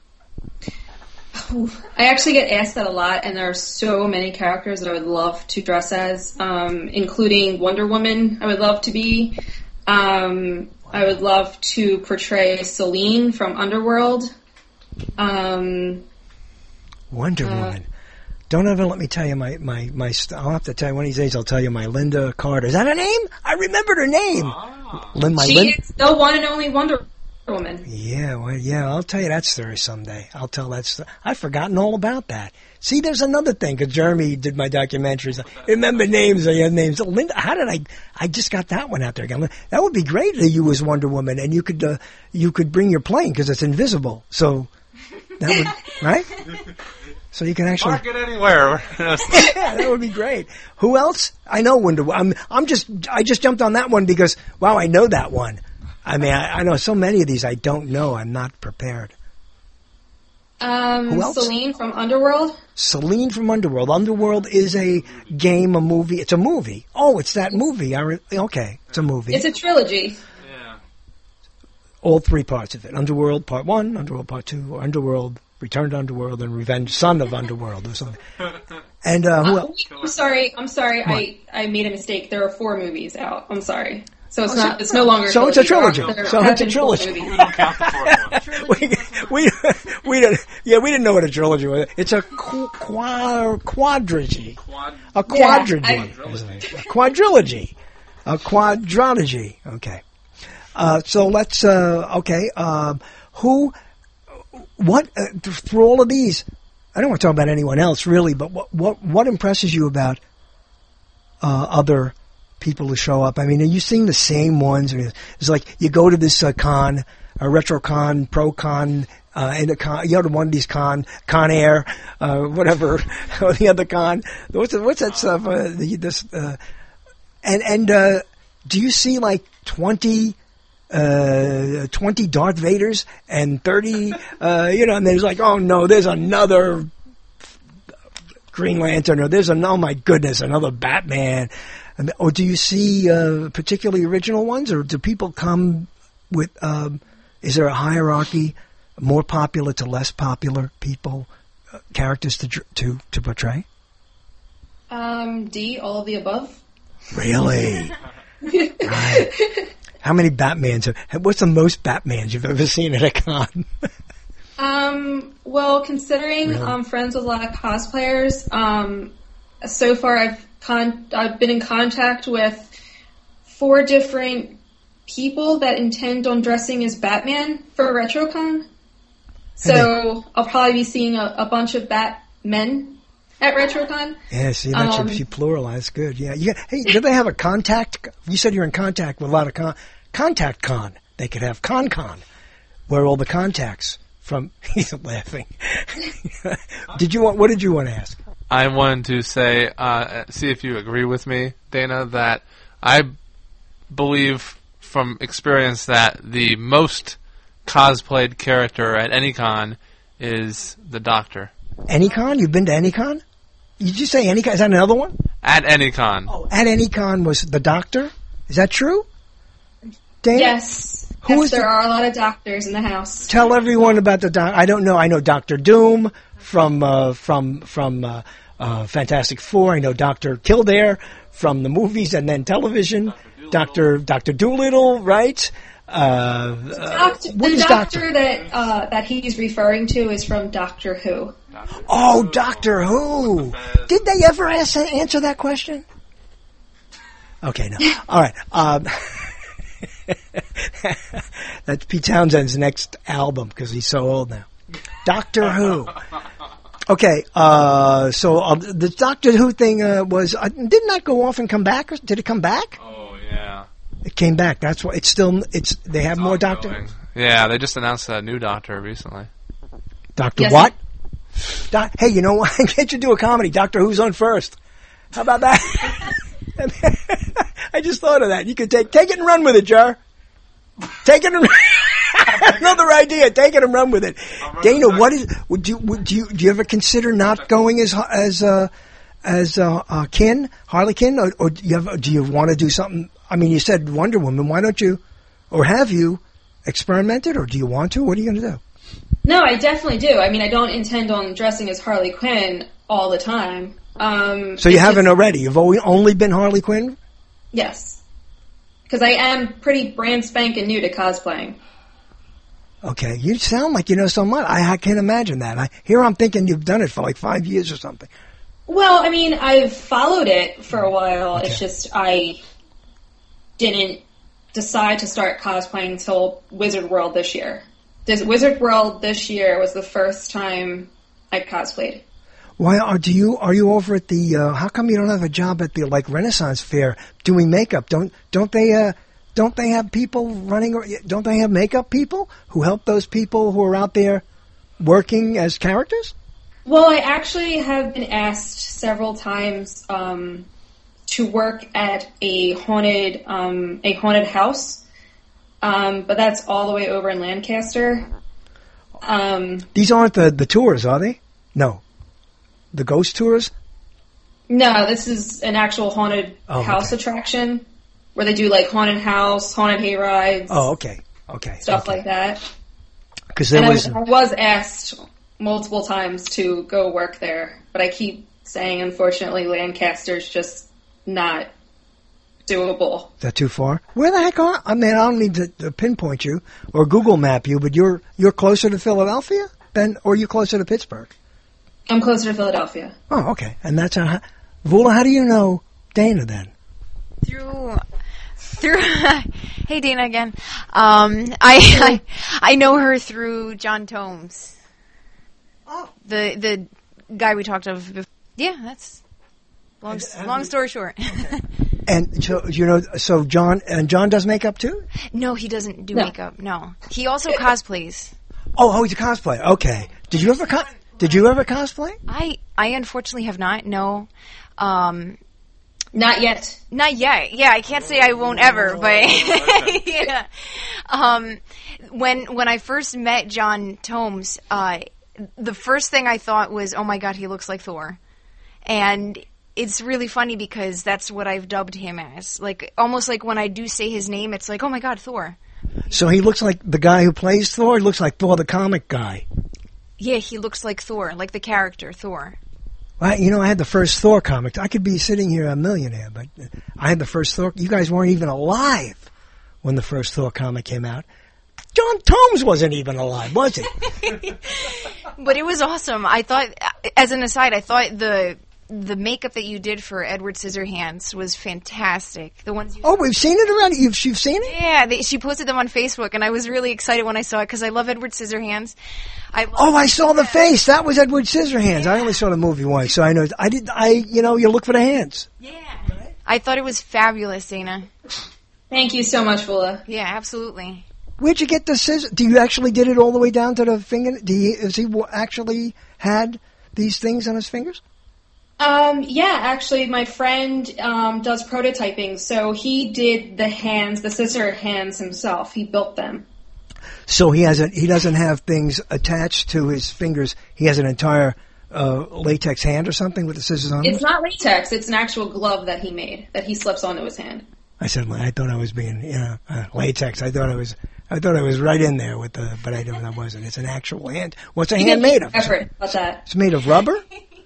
I actually get asked that a lot, and there are so many characters that I would love to dress as, including Wonder Woman. I would love to be. I would love to portray Selene from Underworld. Wonder Woman. Don't ever let me tell you my I'll have to tell you one of these days. I'll tell you my Linda Carter. Is that her name? I remembered her name. She is the one and only Wonder Woman. Yeah, well, yeah. I'll tell you that story someday. I'll tell that story. I've forgotten all about that. See, there's another thing, because Jeremy did my documentaries. I remember names. I had names. Linda, how did I just got that one out there again. That would be great that you was Wonder Woman, and you could bring your plane, because it's invisible. So, that would, right? So you can actually park it anywhere. Yeah, that would be great. Who else? I know Wonder Woman. I just jumped on that one because, wow, I know that one. I mean, I know so many of these I don't know. I'm not prepared. Who else? Selene from Underworld. Selene from Underworld. Underworld is a game, a movie. It's a movie. Oh, it's that movie. Okay, it's a movie. It's a trilogy. Yeah. All three parts of it. Underworld Part 1, Underworld Part 2, Underworld, Return to Underworld, and Revenge, Son of Underworld, or something. And who else? I'm sorry. I made a mistake. There are 4 movies out. I'm sorry. So it's not. It's no longer. So it's a trilogy. So it's a trilogy. We don't count the fourth one. we didn't know what a trilogy was. It's a quadrilogy. A quadrilogy. A quadrilogy. Okay. So let's. Okay. What through all of these? I don't want to talk about anyone else really, but what impresses you about other people who show up? I mean, are you seeing the same ones? It's like you go to this con, a RetroCon, ProCon, in the con, you know, one of these Con Air, whatever, or the other con. What's that stuff? Do you see like 20 Darth Vaders and 30, you know, and there's like, oh no, there's another Green Lantern, or there's oh my goodness, another Batman. Or do you see particularly original ones, or do people come with, is there a hierarchy, more popular to less popular people, characters to portray? D, all of the above. Really? Right. How many Batmans? What's the most Batmans you've ever seen at a con? Well, considering Really? I'm friends with a lot of cosplayers, so far I've been in contact with 4 different people that intend on dressing as Batman for RetroCon. So I'll probably be seeing a bunch of Batmen at RetroCon. Yeah, see, that should pluralize. Good, yeah. Hey, do they have a contact? You said you're in contact with a lot of Contact Con. They could have Con, where all the contacts from. He's laughing. What did you want to ask? I wanted to say, see if you agree with me, Dana, that I believe from experience that the most cosplayed character at any con is the Doctor. Any con? You've been to any con? Did you say any con? Is that another one? At any con. Oh, at any con was the Doctor? Is that true? Dana? Yes. There are a lot of doctors in the house. Tell everyone about the Doctor. I don't know. I know Dr. Doom from Fantastic Four. I know Dr. Kildare from the movies and then television. Dr. Doolittle, right? The doctor that he's referring to is from Doctor Who. Oh, Doctor Who. Did they ever answer that question? Okay, no. All right. That's Pete Townshend's next album because he's so old now. Doctor Who. Okay, so the Doctor Who thing was didn't that go off and come back? Or did it come back? Oh yeah, it came back. That's why they have more Doctor. Yeah, they just announced a new Doctor recently. Doctor yes. What? Hey, you know what? Can't you do a comedy? Doctor Who's on first. How about that? I just thought of that. You could take it and run with it, Jar. Take it and another idea. Take it and run with it. Dana, would you ever consider not going as Kin, Harley Quinn, or do you want to do something? I mean, you said Wonder Woman. Why don't you, or have you experimented, or do you want to? What are you going to do? No, I definitely do. I mean, I don't intend on dressing as Harley Quinn all the time. So you haven't already? You've only been Harley Quinn? Yes. Because I am pretty brand spanking new to cosplaying. Okay, you sound like you know so much. I can't imagine that. Here I'm thinking you've done it for like 5 years or something. Well, I mean, I've followed it for a while. Okay. It's just I didn't decide to start cosplaying until Wizard World this year. Wizard World this year was the first time I cosplayed. Why are you over at the? How come you don't have a job at the Renaissance Fair doing makeup? Don't they have people running? Don't they have makeup people who help those people who are out there working as characters? Well, I actually have been asked several times to work at a haunted house, but that's all the way over in Lancaster. These aren't the tours, are they? No. The ghost tours? No, this is an actual haunted house attraction where they do haunted house, haunted hay rides. Oh, okay. Stuff like that. Because I was asked multiple times to go work there, but I keep saying, unfortunately, Lancaster's just not doable. Is that too far? Where the heck are? I mean, I don't need to pinpoint you or Google map you, but you're closer to Philadelphia, Ben, or you're closer to Pittsburgh? I'm closer to Philadelphia. Oh, okay. And that's Vula, how do you know Dana then? Through hey Dana again. I know her through John Tomes. Oh. The guy we talked of before. Yeah, that's long story short. Okay. And so John does makeup too? No, he doesn't do makeup. No. He also cosplays. Oh, he's a cosplayer. Okay. Did you ever cosplay? I unfortunately have not. No. Not yet. Not yet. Yeah, I can't say I won't ever, but yeah. When I first met John Tomes, the first thing I thought was, "Oh my God, he looks like Thor," and it's really funny because that's what I've dubbed him as. Like almost like when I do say his name, it's like, "Oh my God, Thor." So he looks like the guy who plays Thor. He looks like Thor, the comic guy. Yeah, he looks like Thor, like the character Thor. Well, I had the first Thor comic. I could be sitting here a millionaire, but I had the first Thor. You guys weren't even alive when the first Thor comic came out. John Tomes wasn't even alive, was he? But it was awesome. I thought, as an aside, I thought the makeup that you did for Edward Scissorhands was fantastic. The ones we've seen it already. You've seen it? Yeah, she posted them on Facebook, and I was really excited when I saw it because I love Edward Scissorhands. I saw the face. That was Edward Scissorhands. Yeah. I only saw the movie once, so I know. You look for the hands. Yeah. I thought it was fabulous, Dana. Thank you so much, Vula. Yeah, absolutely. Where'd you get the scissors? Do you actually did it all the way down to the finger? Has he actually had these things on his fingers? Yeah, actually, my friend does prototyping, so he did the hands, the scissor hands himself. He built them. So he doesn't have things attached to his fingers. He has an entire latex hand or something with the scissors on it? It's not latex. It's an actual glove that he made, that he slips onto his hand. I thought I was being, latex. I thought I was right in there with but I wasn't. It's an actual hand. What's a hand made of? Effort about that. It's made of rubber?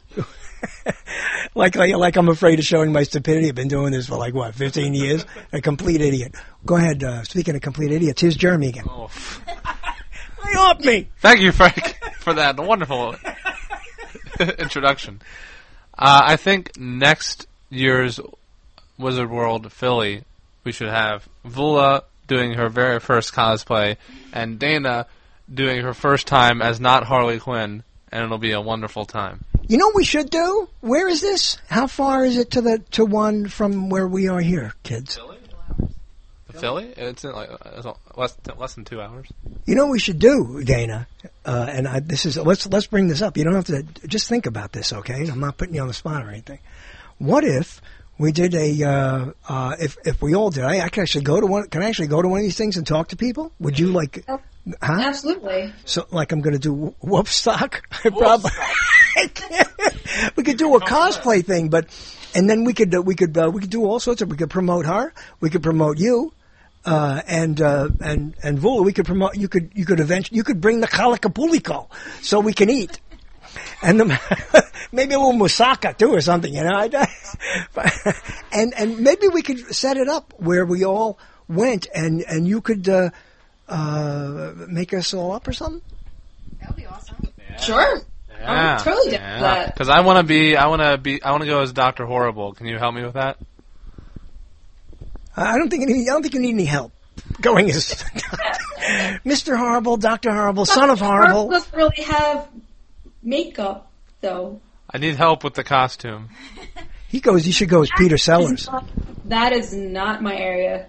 like I'm afraid of showing my stupidity. I've been doing this for 15 years? A complete idiot. Go ahead. Speaking of complete idiots, here's Jeremy again. Oh. Lay off me. Thank you, Frank, for that wonderful introduction. I think next year's Wizard World Philly, we should have Vula doing her very first cosplay and Dana doing her first time as not Harley Quinn, and it'll be a wonderful time. You know what we should do? Where is this? How far is it to one from where we are here, kids? Philly? Philly? It's in less than 2 hours. You know what we should do, Dana? Let's bring this up. You don't have to just think about this, okay? I'm not putting you on the spot or anything. What if we did if we all did? I can actually go to one. Can I actually go to one of these things and talk to people? Would you like? Huh? Absolutely. So, I'm going to do Wolfstock. Probably. We could do a cosplay thing, and then we could do all sorts of. We could promote her. We could promote you, and Vula. We could promote. You could bring the Kalakapuliko so we can eat, and maybe a little moussaka too or something. And maybe we could set it up where we all went, and you could make us all up or something. That would be awesome. Yeah. Sure. Yeah, I'm totally down for that. Because I want to go as Dr. Horrible. Can you help me with that? I don't think you need any help going as Mr. Horrible, Dr. Horrible, Son of Horrible. Doesn't really have makeup though. I need help with the costume. You should go as Peter Sellers. That is not my area.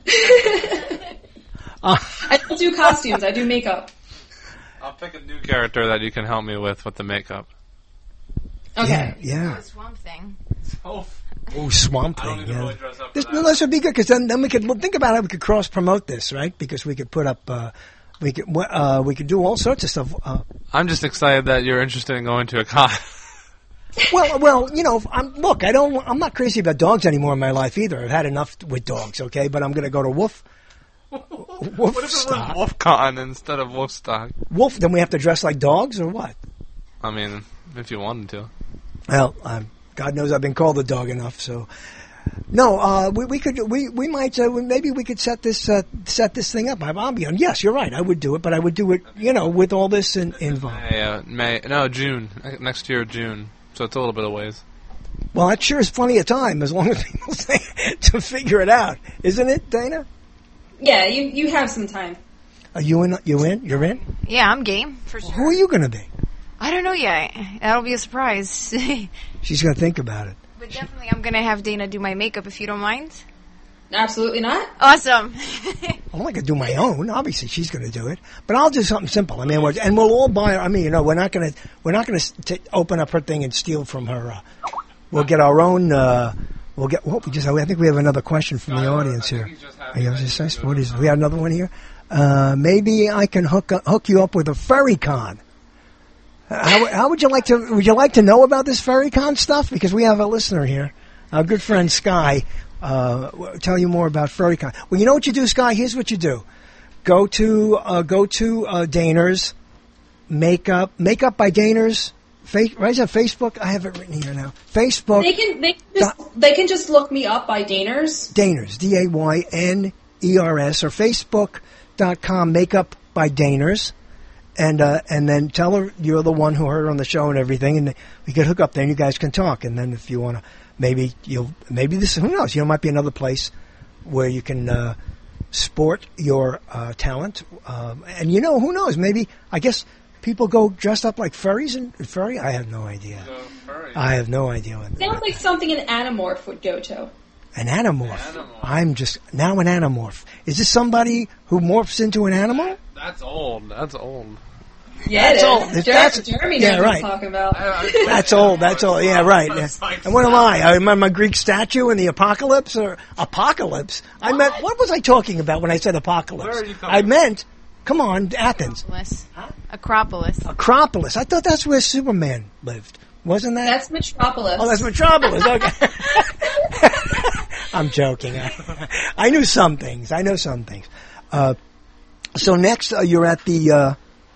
I don't do costumes. I do makeup. I'll pick a new character that you can help me with the makeup. Okay. Yeah. Swamp Thing. Swamp Thing. Yeah. This would be good because then we could think about how we could cross promote this, right? Because we could put up, we could do all sorts of stuff. I'm just excited that you're interested in going to a con. Well, I'm not crazy about dogs anymore in my life either. I've had enough with dogs, okay? But I'm going to go to Wolf. What if it was WolfCon instead of Wolfstock? Wolf, then we have to dress like dogs or what? I mean, if you wanted to. Well, God knows I've been called a dog enough, so. No, we might, maybe we could set this thing up. I'll be on. Yes, you're right. I would do it, but I would do it, with all this involved. June. Next year, June. So it's a little bit of ways. Well, that sure is plenty of time, as long as people say to figure it out. Isn't it, Dana? Yeah, you have some time. Are you in? You're in? Yeah, I'm game, for sure. Who are you going to be? I don't know yet. That'll be a surprise. She's going to think about it. But definitely I'm going to have Dana do my makeup if you don't mind. Absolutely not. Awesome. I'm not going to do my own. Obviously, she's going to do it, but I'll do something simple. I mean, and we'll all buy. I mean, we're not going to open up her thing and steal from her. We'll get our own. We'll get. Well, I think we have another question from the audience here. We had another one here. Maybe I can hook you up with a FurryCon. How would you like to? Would you like to know about this FurryCon stuff? Because we have a listener here, our good friend Sky. Tell you more about FurryCon. Well, you know what you do, Sky? Here's what you do. Go to Daner's Makeup by Daner's. Right, is that Facebook? I have it written here now. Facebook. They can just look me up by Daner's. Daner's, Dayners, or Facebook.com Makeup by Daner's. And then tell her you're the one who heard her on the show and everything, and we could hook up there and you guys can talk. And then if you want to, maybe this, who knows, might be another place where you can sport your talent. And who knows, maybe, I guess people go dressed up like furries and furry. I have no idea. I have no idea. Sounds like something an Animorph would go to. An Animorph. I'm just now an Animorph. Is this somebody who morphs into an animal? That's old. Yeah, that's old. Jeremy knows what I'm talking about. That's old. Yeah, right. Yeah. And what am I? I remember my Greek statue in the apocalypse or apocalypse. I meant, what was I talking about when I said apocalypse? I meant, come on, Athens. Acropolis. Acropolis. I thought that's where Superman lived. Wasn't that? That's Metropolis. Oh, that's Metropolis. Okay. I'm joking. I knew some things. So next, you're at the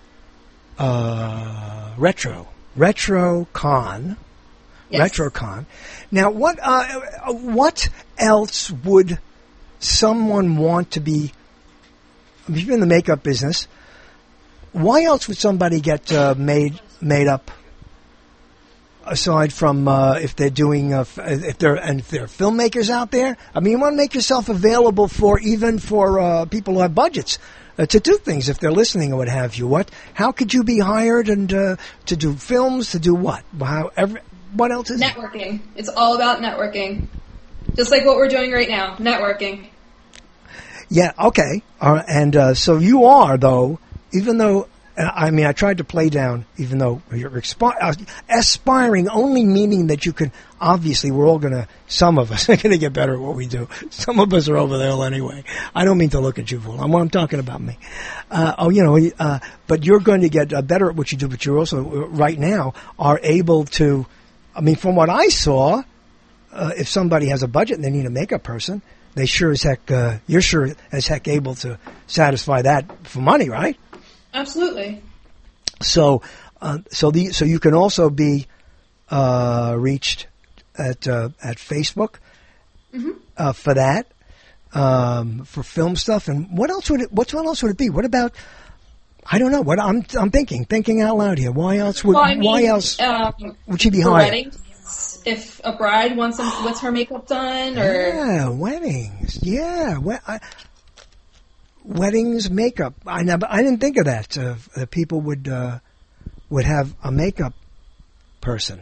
RetroCon. Yes. RetroCon. Now, what else would someone want to be? If you're in the makeup business, why else would somebody get made up? Aside from if they're doing, if there are filmmakers out there, I mean, you want to make yourself available for people who have budgets to do things if they're listening or what have you. How could you be hired and to do films? To do what? What else is networking? It's all about networking, just like what we're doing right now. Networking. Yeah. Okay. And so you are, though, even though. I mean, I tried to play down, even though you're aspiring, only meaning that you can, obviously, some of us are going to get better at what we do. Some of us are over the hill anyway. I don't mean to look at you, fool. I'm talking about me. But you're going to get better at what you do, but you're also, right now, are able to, I mean, from what I saw, if somebody has a budget and they need a makeup person, you're sure as heck able to satisfy that for money, right? Absolutely. So you can also be reached at Facebook for that for film stuff. And what else would it be? What about? I don't know. What I'm thinking out loud here. Why else would she be hired? Weddings, if a bride wants her makeup done, or weddings. Yeah. Weddings, makeup. I didn't think of that. That people would have a makeup person.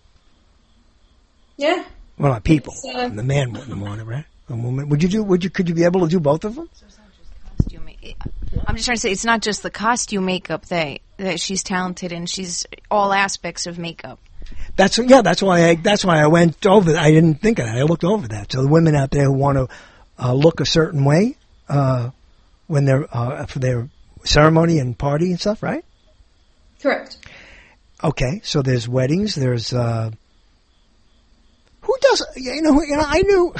Yeah. Well, not people. The man wouldn't want it, right? A woman. Could you be able to do both of them? I'm just trying to say it's not just the costume makeup that she's talented in. She's all aspects of makeup. That's why I went over that. I didn't think of that. I looked over that. So the women out there who want to look a certain way. When they're for their ceremony and party and stuff, right? Correct. Okay, so there's weddings. There's who does I knew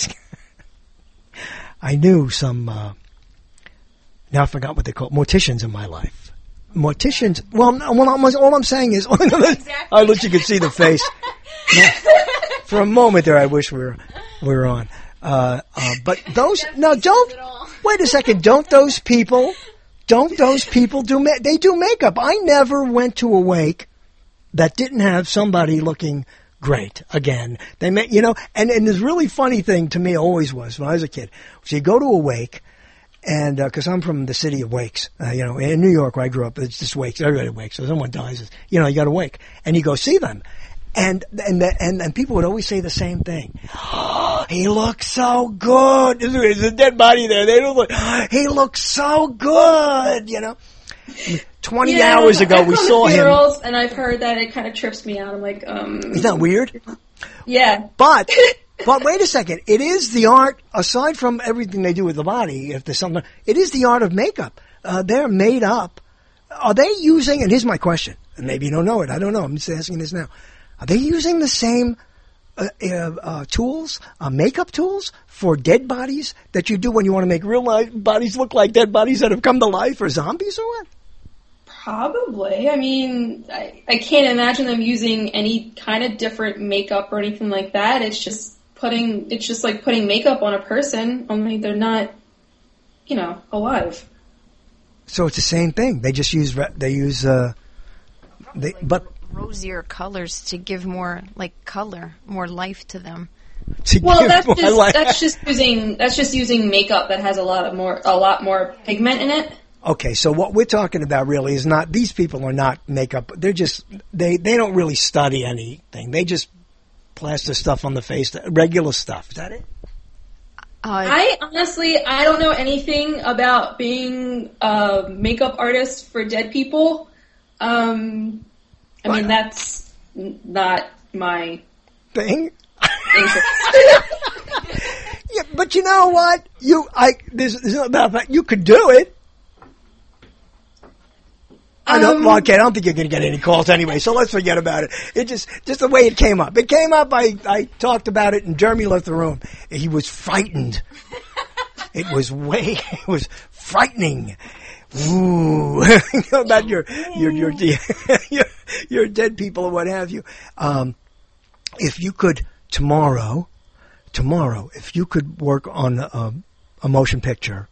I knew some. Now I forgot what they call morticians in my life. Morticians. Well, all I'm saying is, I wish you could see the face. For a moment there, I wish we were on. But those don't. Wait a second. Don't those people do they do makeup? I never went to a wake that didn't have somebody looking great. Again, they make, and this really funny thing to me always was when I was a kid. So you go to a wake, and because I'm from the city of wakes, in New York where I grew up, it's just wakes. Everybody wakes. So someone dies, you got a wake, and you go see them. And people would always say the same thing. Oh, he looks so good. There's a dead body there. They don't look. He looks so good. 20 hours ago we saw him. And I've heard that it kind of trips me out. I'm like, Isn't that weird? Yeah. But wait a second. It is the art, aside from everything they do with the body, if there's something, it is the art of makeup. They're made up. Are they using, and here's my question, and maybe you don't know it, I don't know, I'm just asking this now. Are they using the same tools, makeup tools, for dead bodies that you do when you want to make real life bodies look like dead bodies that have come to life, or zombies, or what? Probably. I mean, I can't imagine them using any kind of different makeup or anything like that. It's just like putting makeup on a person, only they're not, alive. So it's the same thing. They just use rosier colors to give more color, more life to them. Well, that's just using makeup that has a lot more pigment in it. Okay, so what we're talking about really is not, these people are not makeup. They're just, they don't really study anything. They just plaster stuff on the face, regular stuff. Is that it? I don't know anything about being a makeup artist for dead people. I mean, that's not my thing. Yeah, but you know what? There's no doubt that you could do it. I don't think you're going to get any calls anyway, so let's forget about it. It just the way it came up. It came up, I talked about it, and Jeremy left the room. He was frightened. It was frightening. Ooh. About your dead people or what have you. If you could, tomorrow, if you could work on a motion picture,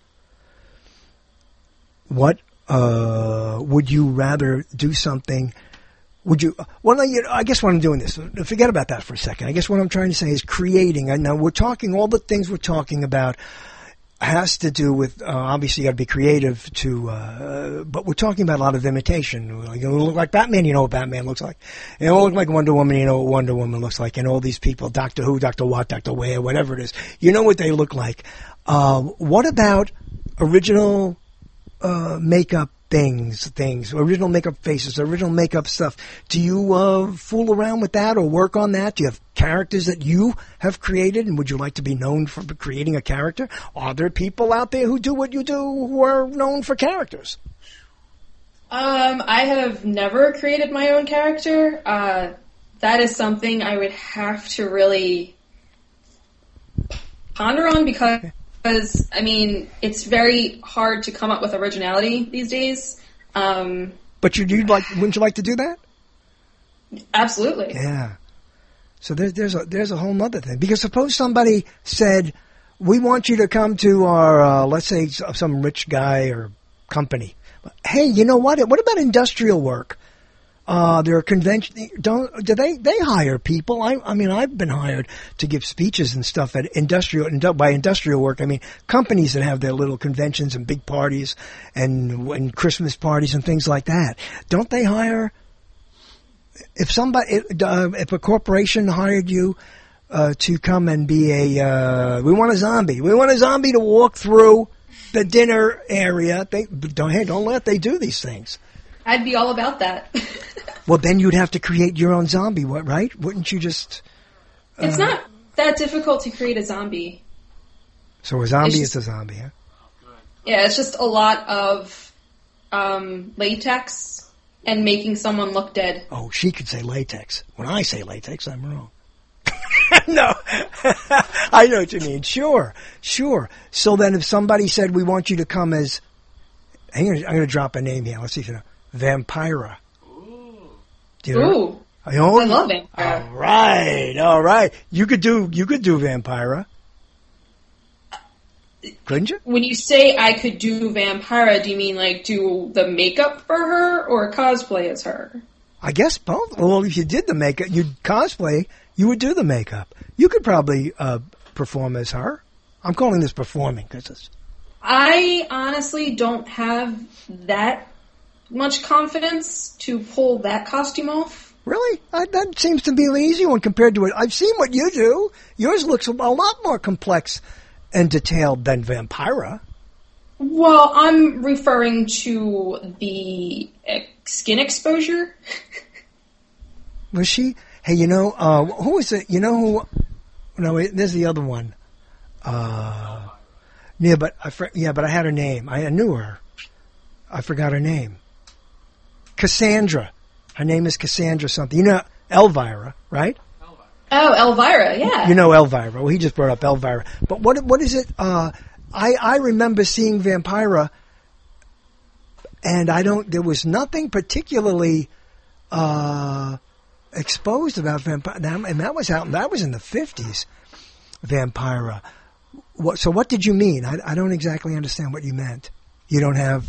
what would you rather do something? Would you? Well, I guess when I'm doing this, forget about that for a second. I guess what I'm trying to say is creating. Now we're talking, all the things we're talking about has to do with, obviously you got to be creative but we're talking about a lot of imitation. You look like Batman, you know what Batman looks like. You don't look like Wonder Woman, you know what Wonder Woman looks like. And all these people, Doctor Who, Dr. Watt, Dr. Ware, whatever it is, you know what they look like. What about original makeup things, original makeup faces, original makeup stuff? Do you fool around with that or work on that? Do you have characters that you have created, and would you like to be known for creating a character? Are there people out there who do what you do who are known for characters? I have never created my own character. That is something I would have to really ponder on because I mean, it's very hard to come up with originality these days. But wouldn't you like to do that? Absolutely. Yeah. So there's a whole nother thing. Because suppose somebody said, we want you to come to our, let's say some rich guy or company. Hey, you know what? What about industrial work? There are conventions. Do they hire people? I mean, I've been hired to give speeches and stuff at by industrial work. I mean, companies that have their little conventions and big parties and Christmas parties and things like that. Don't they hire? If a corporation hired you to come and be we want a zombie. We want a zombie to walk through the dinner area. Don't let they do these things. I'd be all about that. Well, then you'd have to create your own zombie, right? Wouldn't you just... It's not that difficult to create a zombie. So a zombie is a zombie, huh? Yeah, it's just a lot of latex and making someone look dead. Oh, she could say latex. When I say latex, I'm wrong. No. I know what you mean. Sure. So then if somebody said, we want you to come as... I'm going to drop a name here. Let's see if you know. Vampira. Ooh. I love Vampira. All right. You could do Vampira. Couldn't you? When you say I could do Vampira, do you mean like do the makeup for her or cosplay as her? I guess both. Well, if you did the makeup, you'd cosplay, you would do the makeup. You could probably perform as her. I'm calling this performing because it's... I honestly don't have that much confidence to pull that costume off. Really? That seems to be an easy one compared to it. I've seen what you do. Yours looks a lot more complex and detailed than Vampira. Well, I'm referring to the skin exposure. Was she? Hey, who is it? You know who? No, there's the other one. Yeah, but I had her name. I knew her. I forgot her name. Cassandra. Her name is Cassandra something. You know Elvira, right? Oh, Elvira, yeah. You know Elvira. Well, he just brought up Elvira. But what is it? I remember seeing Vampira, and there was nothing particularly exposed about Vampira, and that was in the 50s, Vampira. So what did you mean? I don't exactly understand what you meant. You don't have...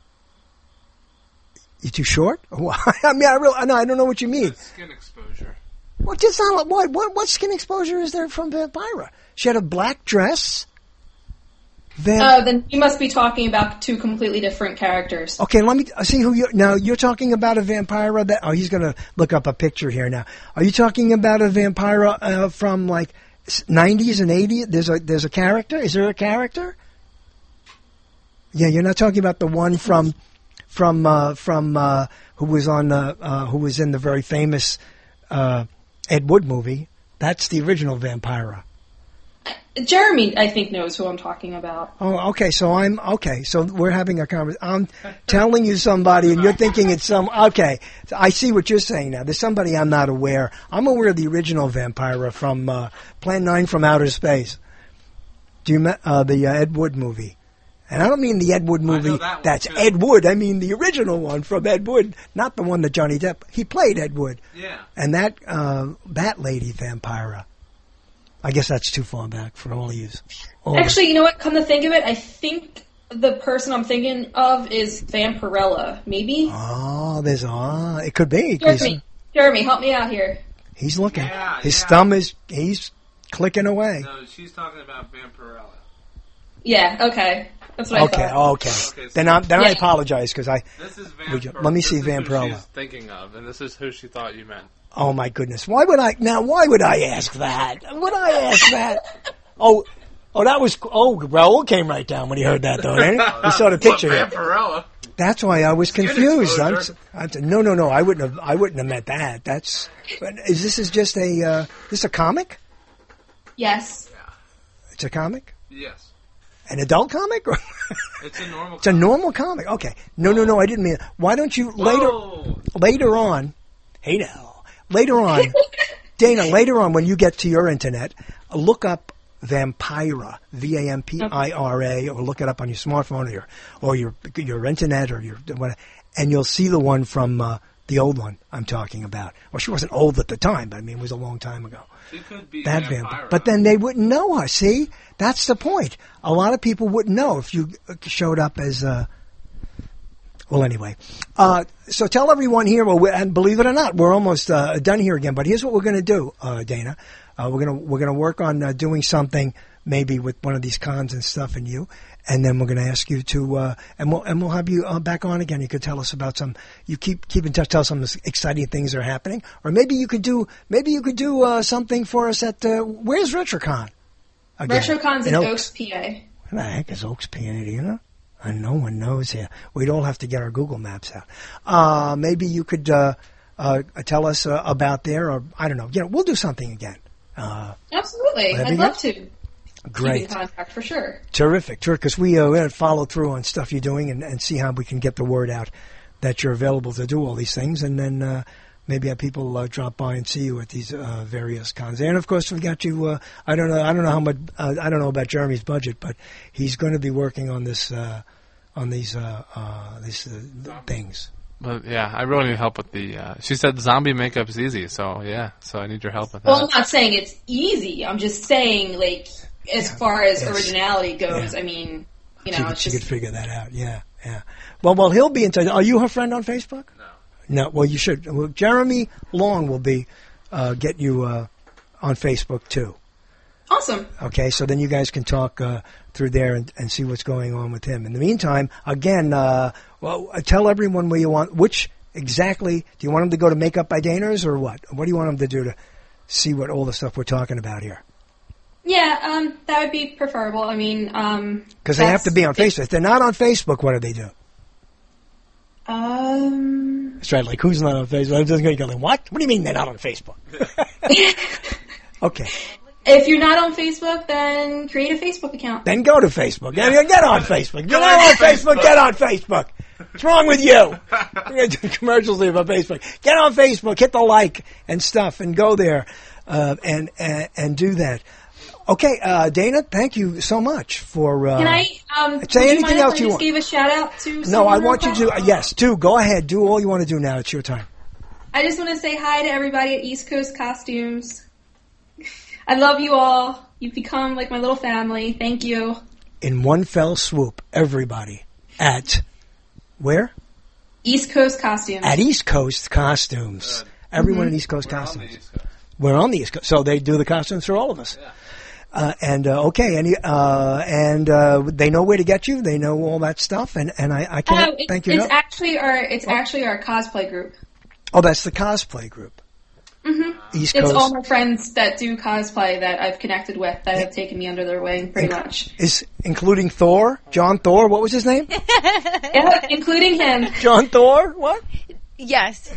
You too short? I mean, I don't know what you mean. Skin exposure. Well, just not what skin exposure is there from Vampira? She had a black dress. Then you must be talking about two completely different characters. Okay, let me see who you. Now you're talking about a Vampira that. Oh, he's going to look up a picture here now. Are you talking about a Vampira from like 90s and 80s? There's a character. Is there a character? Yeah, you're not talking about the one from who was in the very famous Ed Wood movie. That's the original Vampira. Jeremy, I think, knows who I'm talking about. Oh, okay. So we're having a conversation. I'm telling you somebody, and you're thinking it's some. Okay, I see what you're saying now. There's somebody I'm not aware. I'm aware of the original Vampira from Plan 9 from Outer Space. Do you the Ed Wood movie? And I don't mean the Ed Wood movie that's Ed Wood. I mean the original one from Ed Wood, not the one that Johnny Depp. He played Ed Wood. Yeah. And that lady Vampira. I guess that's too far back for all of you. Actually, you know what? Come to think of it, I think the person I'm thinking of is Vampirella. Maybe? Oh, it could be. Jeremy, help me out here. He's looking. Yeah, His thumb he's clicking away. No, she's talking about Vampirella. Yeah, okay. That's what I thought. Okay. Then I apologize because This is Vampirella. Let me see Vampirella. Vampirella. She's thinking of, and this is who she thought you meant. Oh my goodness! Why would I ask that? Would I ask that? Oh, that was. Oh, Raul came right down when he heard that, though. Didn't he? He saw the picture. Vampirella. That's why I was confused. No. I wouldn't have meant that. This is just a comic? Yes. It's a comic? Yes. An adult comic? It's a normal comic. It's a normal comic. Okay. No, I didn't mean it. Why don't you later on, hey now, later on, Dana, later on when you get to your internet, look up Vampira, Vampira, or look it up on your smartphone or your internet or your whatever, and you'll see the one from the old one I'm talking about. Well, she wasn't old at the time, but I mean it was a long time ago. She could be that Vampira. But then they wouldn't know her. See, that's the point. A lot of people wouldn't know if you showed up as. Well, anyway, so tell everyone here. Well, and believe it or not, we're almost done here again. But here's what we're going to do, Dana. We're gonna work on doing something maybe with one of these cons and stuff, and and then we're going to ask you to, and we'll have you back on again. You could tell us about you keep in touch, tell us some exciting things that are happening, or maybe you could do something for us at where's RetroCon? Again? RetroCon's in Oaks, PA. Where the heck is Oaks, PA? Do you know? And no one knows here. We'd all have to get our Google Maps out. Maybe you could tell us about there, or I don't know. We'll do something again. Absolutely, I'd love to. Great. Keep in contact for sure. Terrific. Because we follow through on stuff you're doing and see how we can get the word out that you're available to do all these things, and then maybe have people drop by and see you at these various cons. And of course, we got you. I don't know how much. I don't know about Jeremy's budget, but he's going to be working on this these things. Well, yeah, I really need help with the. She said zombie makeup is easy, so yeah. So I need your help with that. Well, I'm not saying it's easy. I'm just saying, like, as far as originality goes, I mean, she could figure that out. Yeah. Well, he'll be in touch. Are you her friend on Facebook? No. Well, you should. Well, Jeremy Long will be get you on Facebook too. Awesome. Okay, so then you guys can talk through there and see what's going on with him. In the meantime, again, tell everyone where you want. Which exactly, do you want them to go to Makeup by Dana's or what? What do you want them to do to see what all the stuff we're talking about here? Yeah, that would be preferable. I mean, because they have to be on Facebook. If they're not on Facebook, what do they do? That's right. Like, who's not on Facebook? I'm just going to go like, what? What do you mean they're not on Facebook? Okay. If you're not on Facebook, then create a Facebook account. Then go to Facebook. Get on Facebook. Get on Facebook. Get on Facebook. What's wrong with you? We're going to do commercials here about Facebook. Get on Facebook. Hit the like and stuff, and go there and do that. Okay, Dana, thank you so much for. Can I say anything else you want? Give a shout out to. No, I want you to. Yes, go ahead. Do all you want to do now. It's your time. I just want to say hi to everybody at East Coast Costumes. I love you all. You've become like my little family. Thank you. In one fell swoop, everybody at where? East Coast Costumes. At East Coast Costumes. Everyone at East Coast Costumes. We're on the East Coast. So they do the costumes for all of us. Yeah. They know where to get you. They know all that stuff. And I can't thank you enough. It's actually our cosplay group. Oh, that's the cosplay group. Mm-hmm. East Coast. It's all my friends that do cosplay that I've connected with that have taken me under their wing, pretty much. Including Thor? John Thor? What was his name? Yeah, including him. John Thor? What? Yes.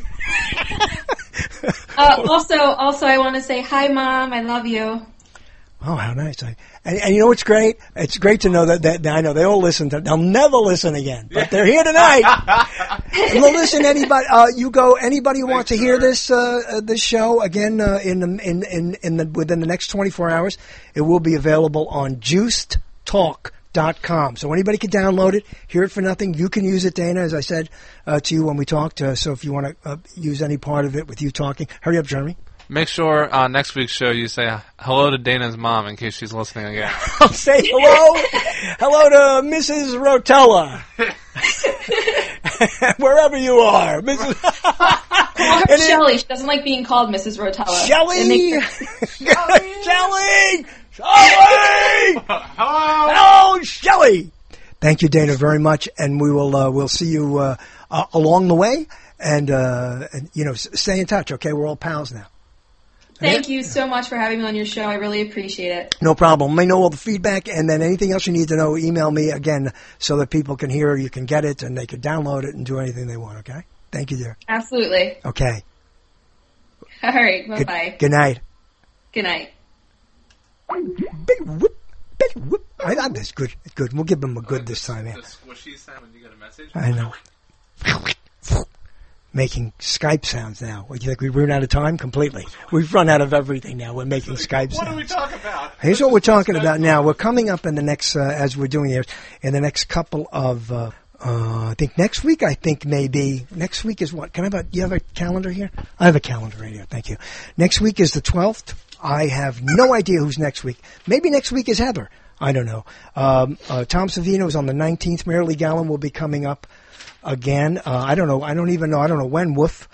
Also, I want to say hi, Mom. I love you. Oh, how nice! And you know what's great? It's great to know that I know they all listen. They'll never listen again, but they're here tonight. And they'll listen. Anybody, anybody who wants to hear this show again within the next 24 hours, it will be available on JuicedTalk.com. So anybody can download it, hear it for nothing. You can use it, Dana, as I said to you when we talked. So if you want to use any part of it with you talking, hurry up, Jeremy. Make sure on next week's show you say hello to Dana's mom in case she's listening again. I'll say hello to Mrs. Rotella, wherever you are. Call her Shelley. She doesn't like being called Mrs. Rotella. Shelley! Shelley! Hello, Shelley! Thank you, Dana, very much, and we will we'll see you along the way, and stay in touch. Okay, we're all pals now. Thank you so much for having me on your show. I really appreciate it. No problem. I know all the feedback, and then anything else you need to know, email me again so that people can hear, you can get it, and they can download it and do anything they want, okay? Thank you, dear. Absolutely. Okay. All right. Bye-bye. Good night. Good night. Big whoop. That's good. It's good. We'll give them a good this time, yeah. The squishy sound when you get a message? I know. Making Skype sounds now. You think we've run out of time? Completely. We've run out of everything now. We're making Skype sounds. What do we talk about? Here's what we're talking about now. We're coming up in the next, as we're doing here, in the next couple of, I think next week, maybe. Next week is what? You have a calendar here? I have a calendar right here. Thank you. Next week is the 12th. I have no idea who's next week. Maybe next week is Heather. I don't know. Tom Savino is on the 19th. Mary Lee Gallen will be coming up again. I don't know. I don't even know. I don't know when Wolf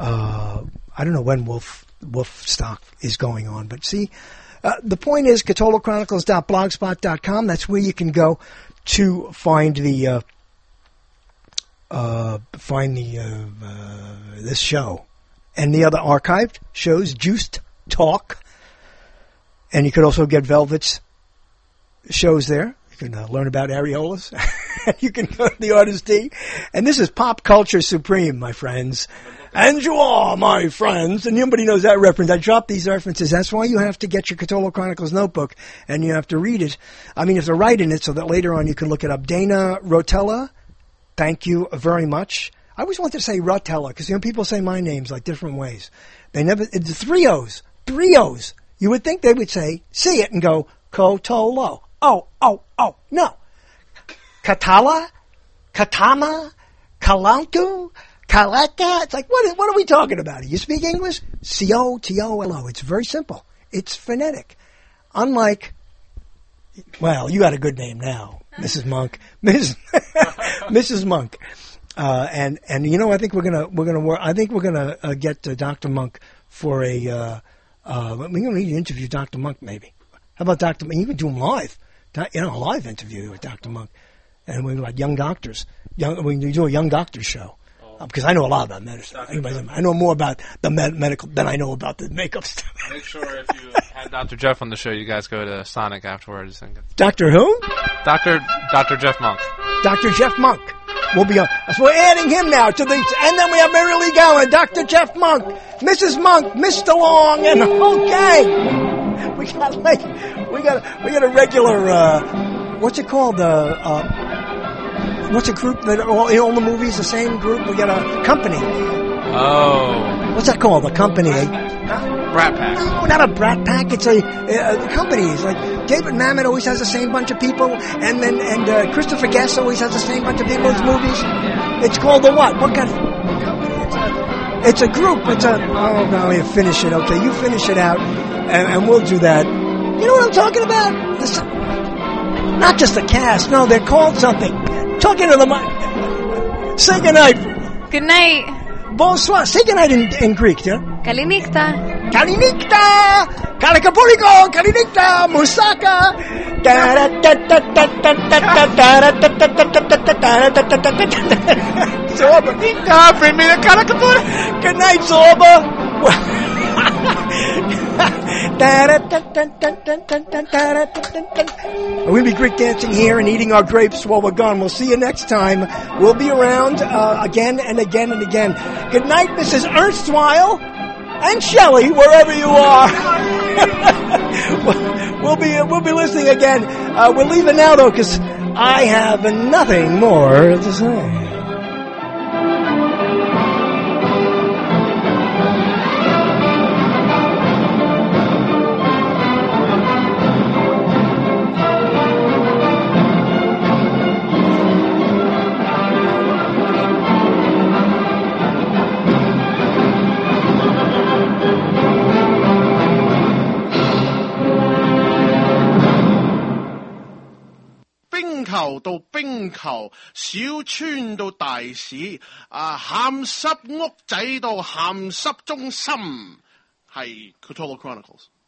stock is going on. But see, the point is CthulhuChronicles.blogspot.com. That's where you can go to find the this show and the other archived shows, Juiced Talk, and you could also get Velvet's shows there. You can learn about areolas. You can go to the Artist D. And this is Pop Culture Supreme, my friends. And you are, my friends. And nobody knows that reference. I dropped these references. That's why you have to get your Cthulhu Chronicles notebook, and you have to read it. I mean, you have to write in it so that later on you can look it up. Dana Rotella, thank you very much. I always wanted to say Rotella, because people say my names like different ways. They never, it's 3 O's. 3 O's. You would think they would say, see it and go, Kotolo. Oh, no. Katala? Katama? Kalantu? Kalaka? It's like, what are we talking about? You speak English? C-O-T-O-L-O. It's very simple. It's phonetic. Unlike, well, you got a good name now, Mrs. Monk. Mrs. Monk. And I think we're gonna work. I think we're gonna get Dr. Monk for a. We're gonna need to interview Dr. Monk maybe. How about Dr. Monk? You can do him live. A live interview with Dr. Monk, and we like young doctors. We do a young doctor show. Because I know a lot about medicine. I know more about the medical than I know about the makeup stuff. Make sure if you had Dr. Jeff on the show, you guys go to Sonic afterwards. And Dr. Who? Dr. Jeff Monk. Dr. Jeff Monk. We'll be on. So we're adding him now to these, and then we have Mary Lee Gowan, Dr. Jeff Monk, Mrs. Monk, Mr. Long, and the whole gang. We got a regular. What's it called? What's a group that all the movies the same group? We got a company. Oh. What's that called? A company? Brat Pack. No, not a Brat Pack. It's a company. It's like David Mamet always has the same bunch of people, and Christopher Guest always has the same bunch of people in his movies. It's called the what? What kind of company? It's a group. Oh, no, you finish it. Okay, you finish it out, and we'll do that. You know what I'm talking about? Not just the cast. No, they're called something. Talking to the mic. Say goodnight. Good night. Bonsoir. Say goodnight in Greek, yeah? Kalinikta. Kalinikta. Kalikapuliko. Kalinikta. Musaka. Zorba. Bring me the Kalikapuliko. Good night, Zorba. We'll be Greek dancing here and eating our grapes while we're gone. We'll see you next time. We'll be around again and again and again. Good night, Mrs. Ernstwile and Shelley, wherever you are. We'll be listening again. We're leaving now though, because I have nothing more to say. 到冰球，小村到大市，鹹濕屋仔到鹹濕中心，係 Cthulhu Chronicles。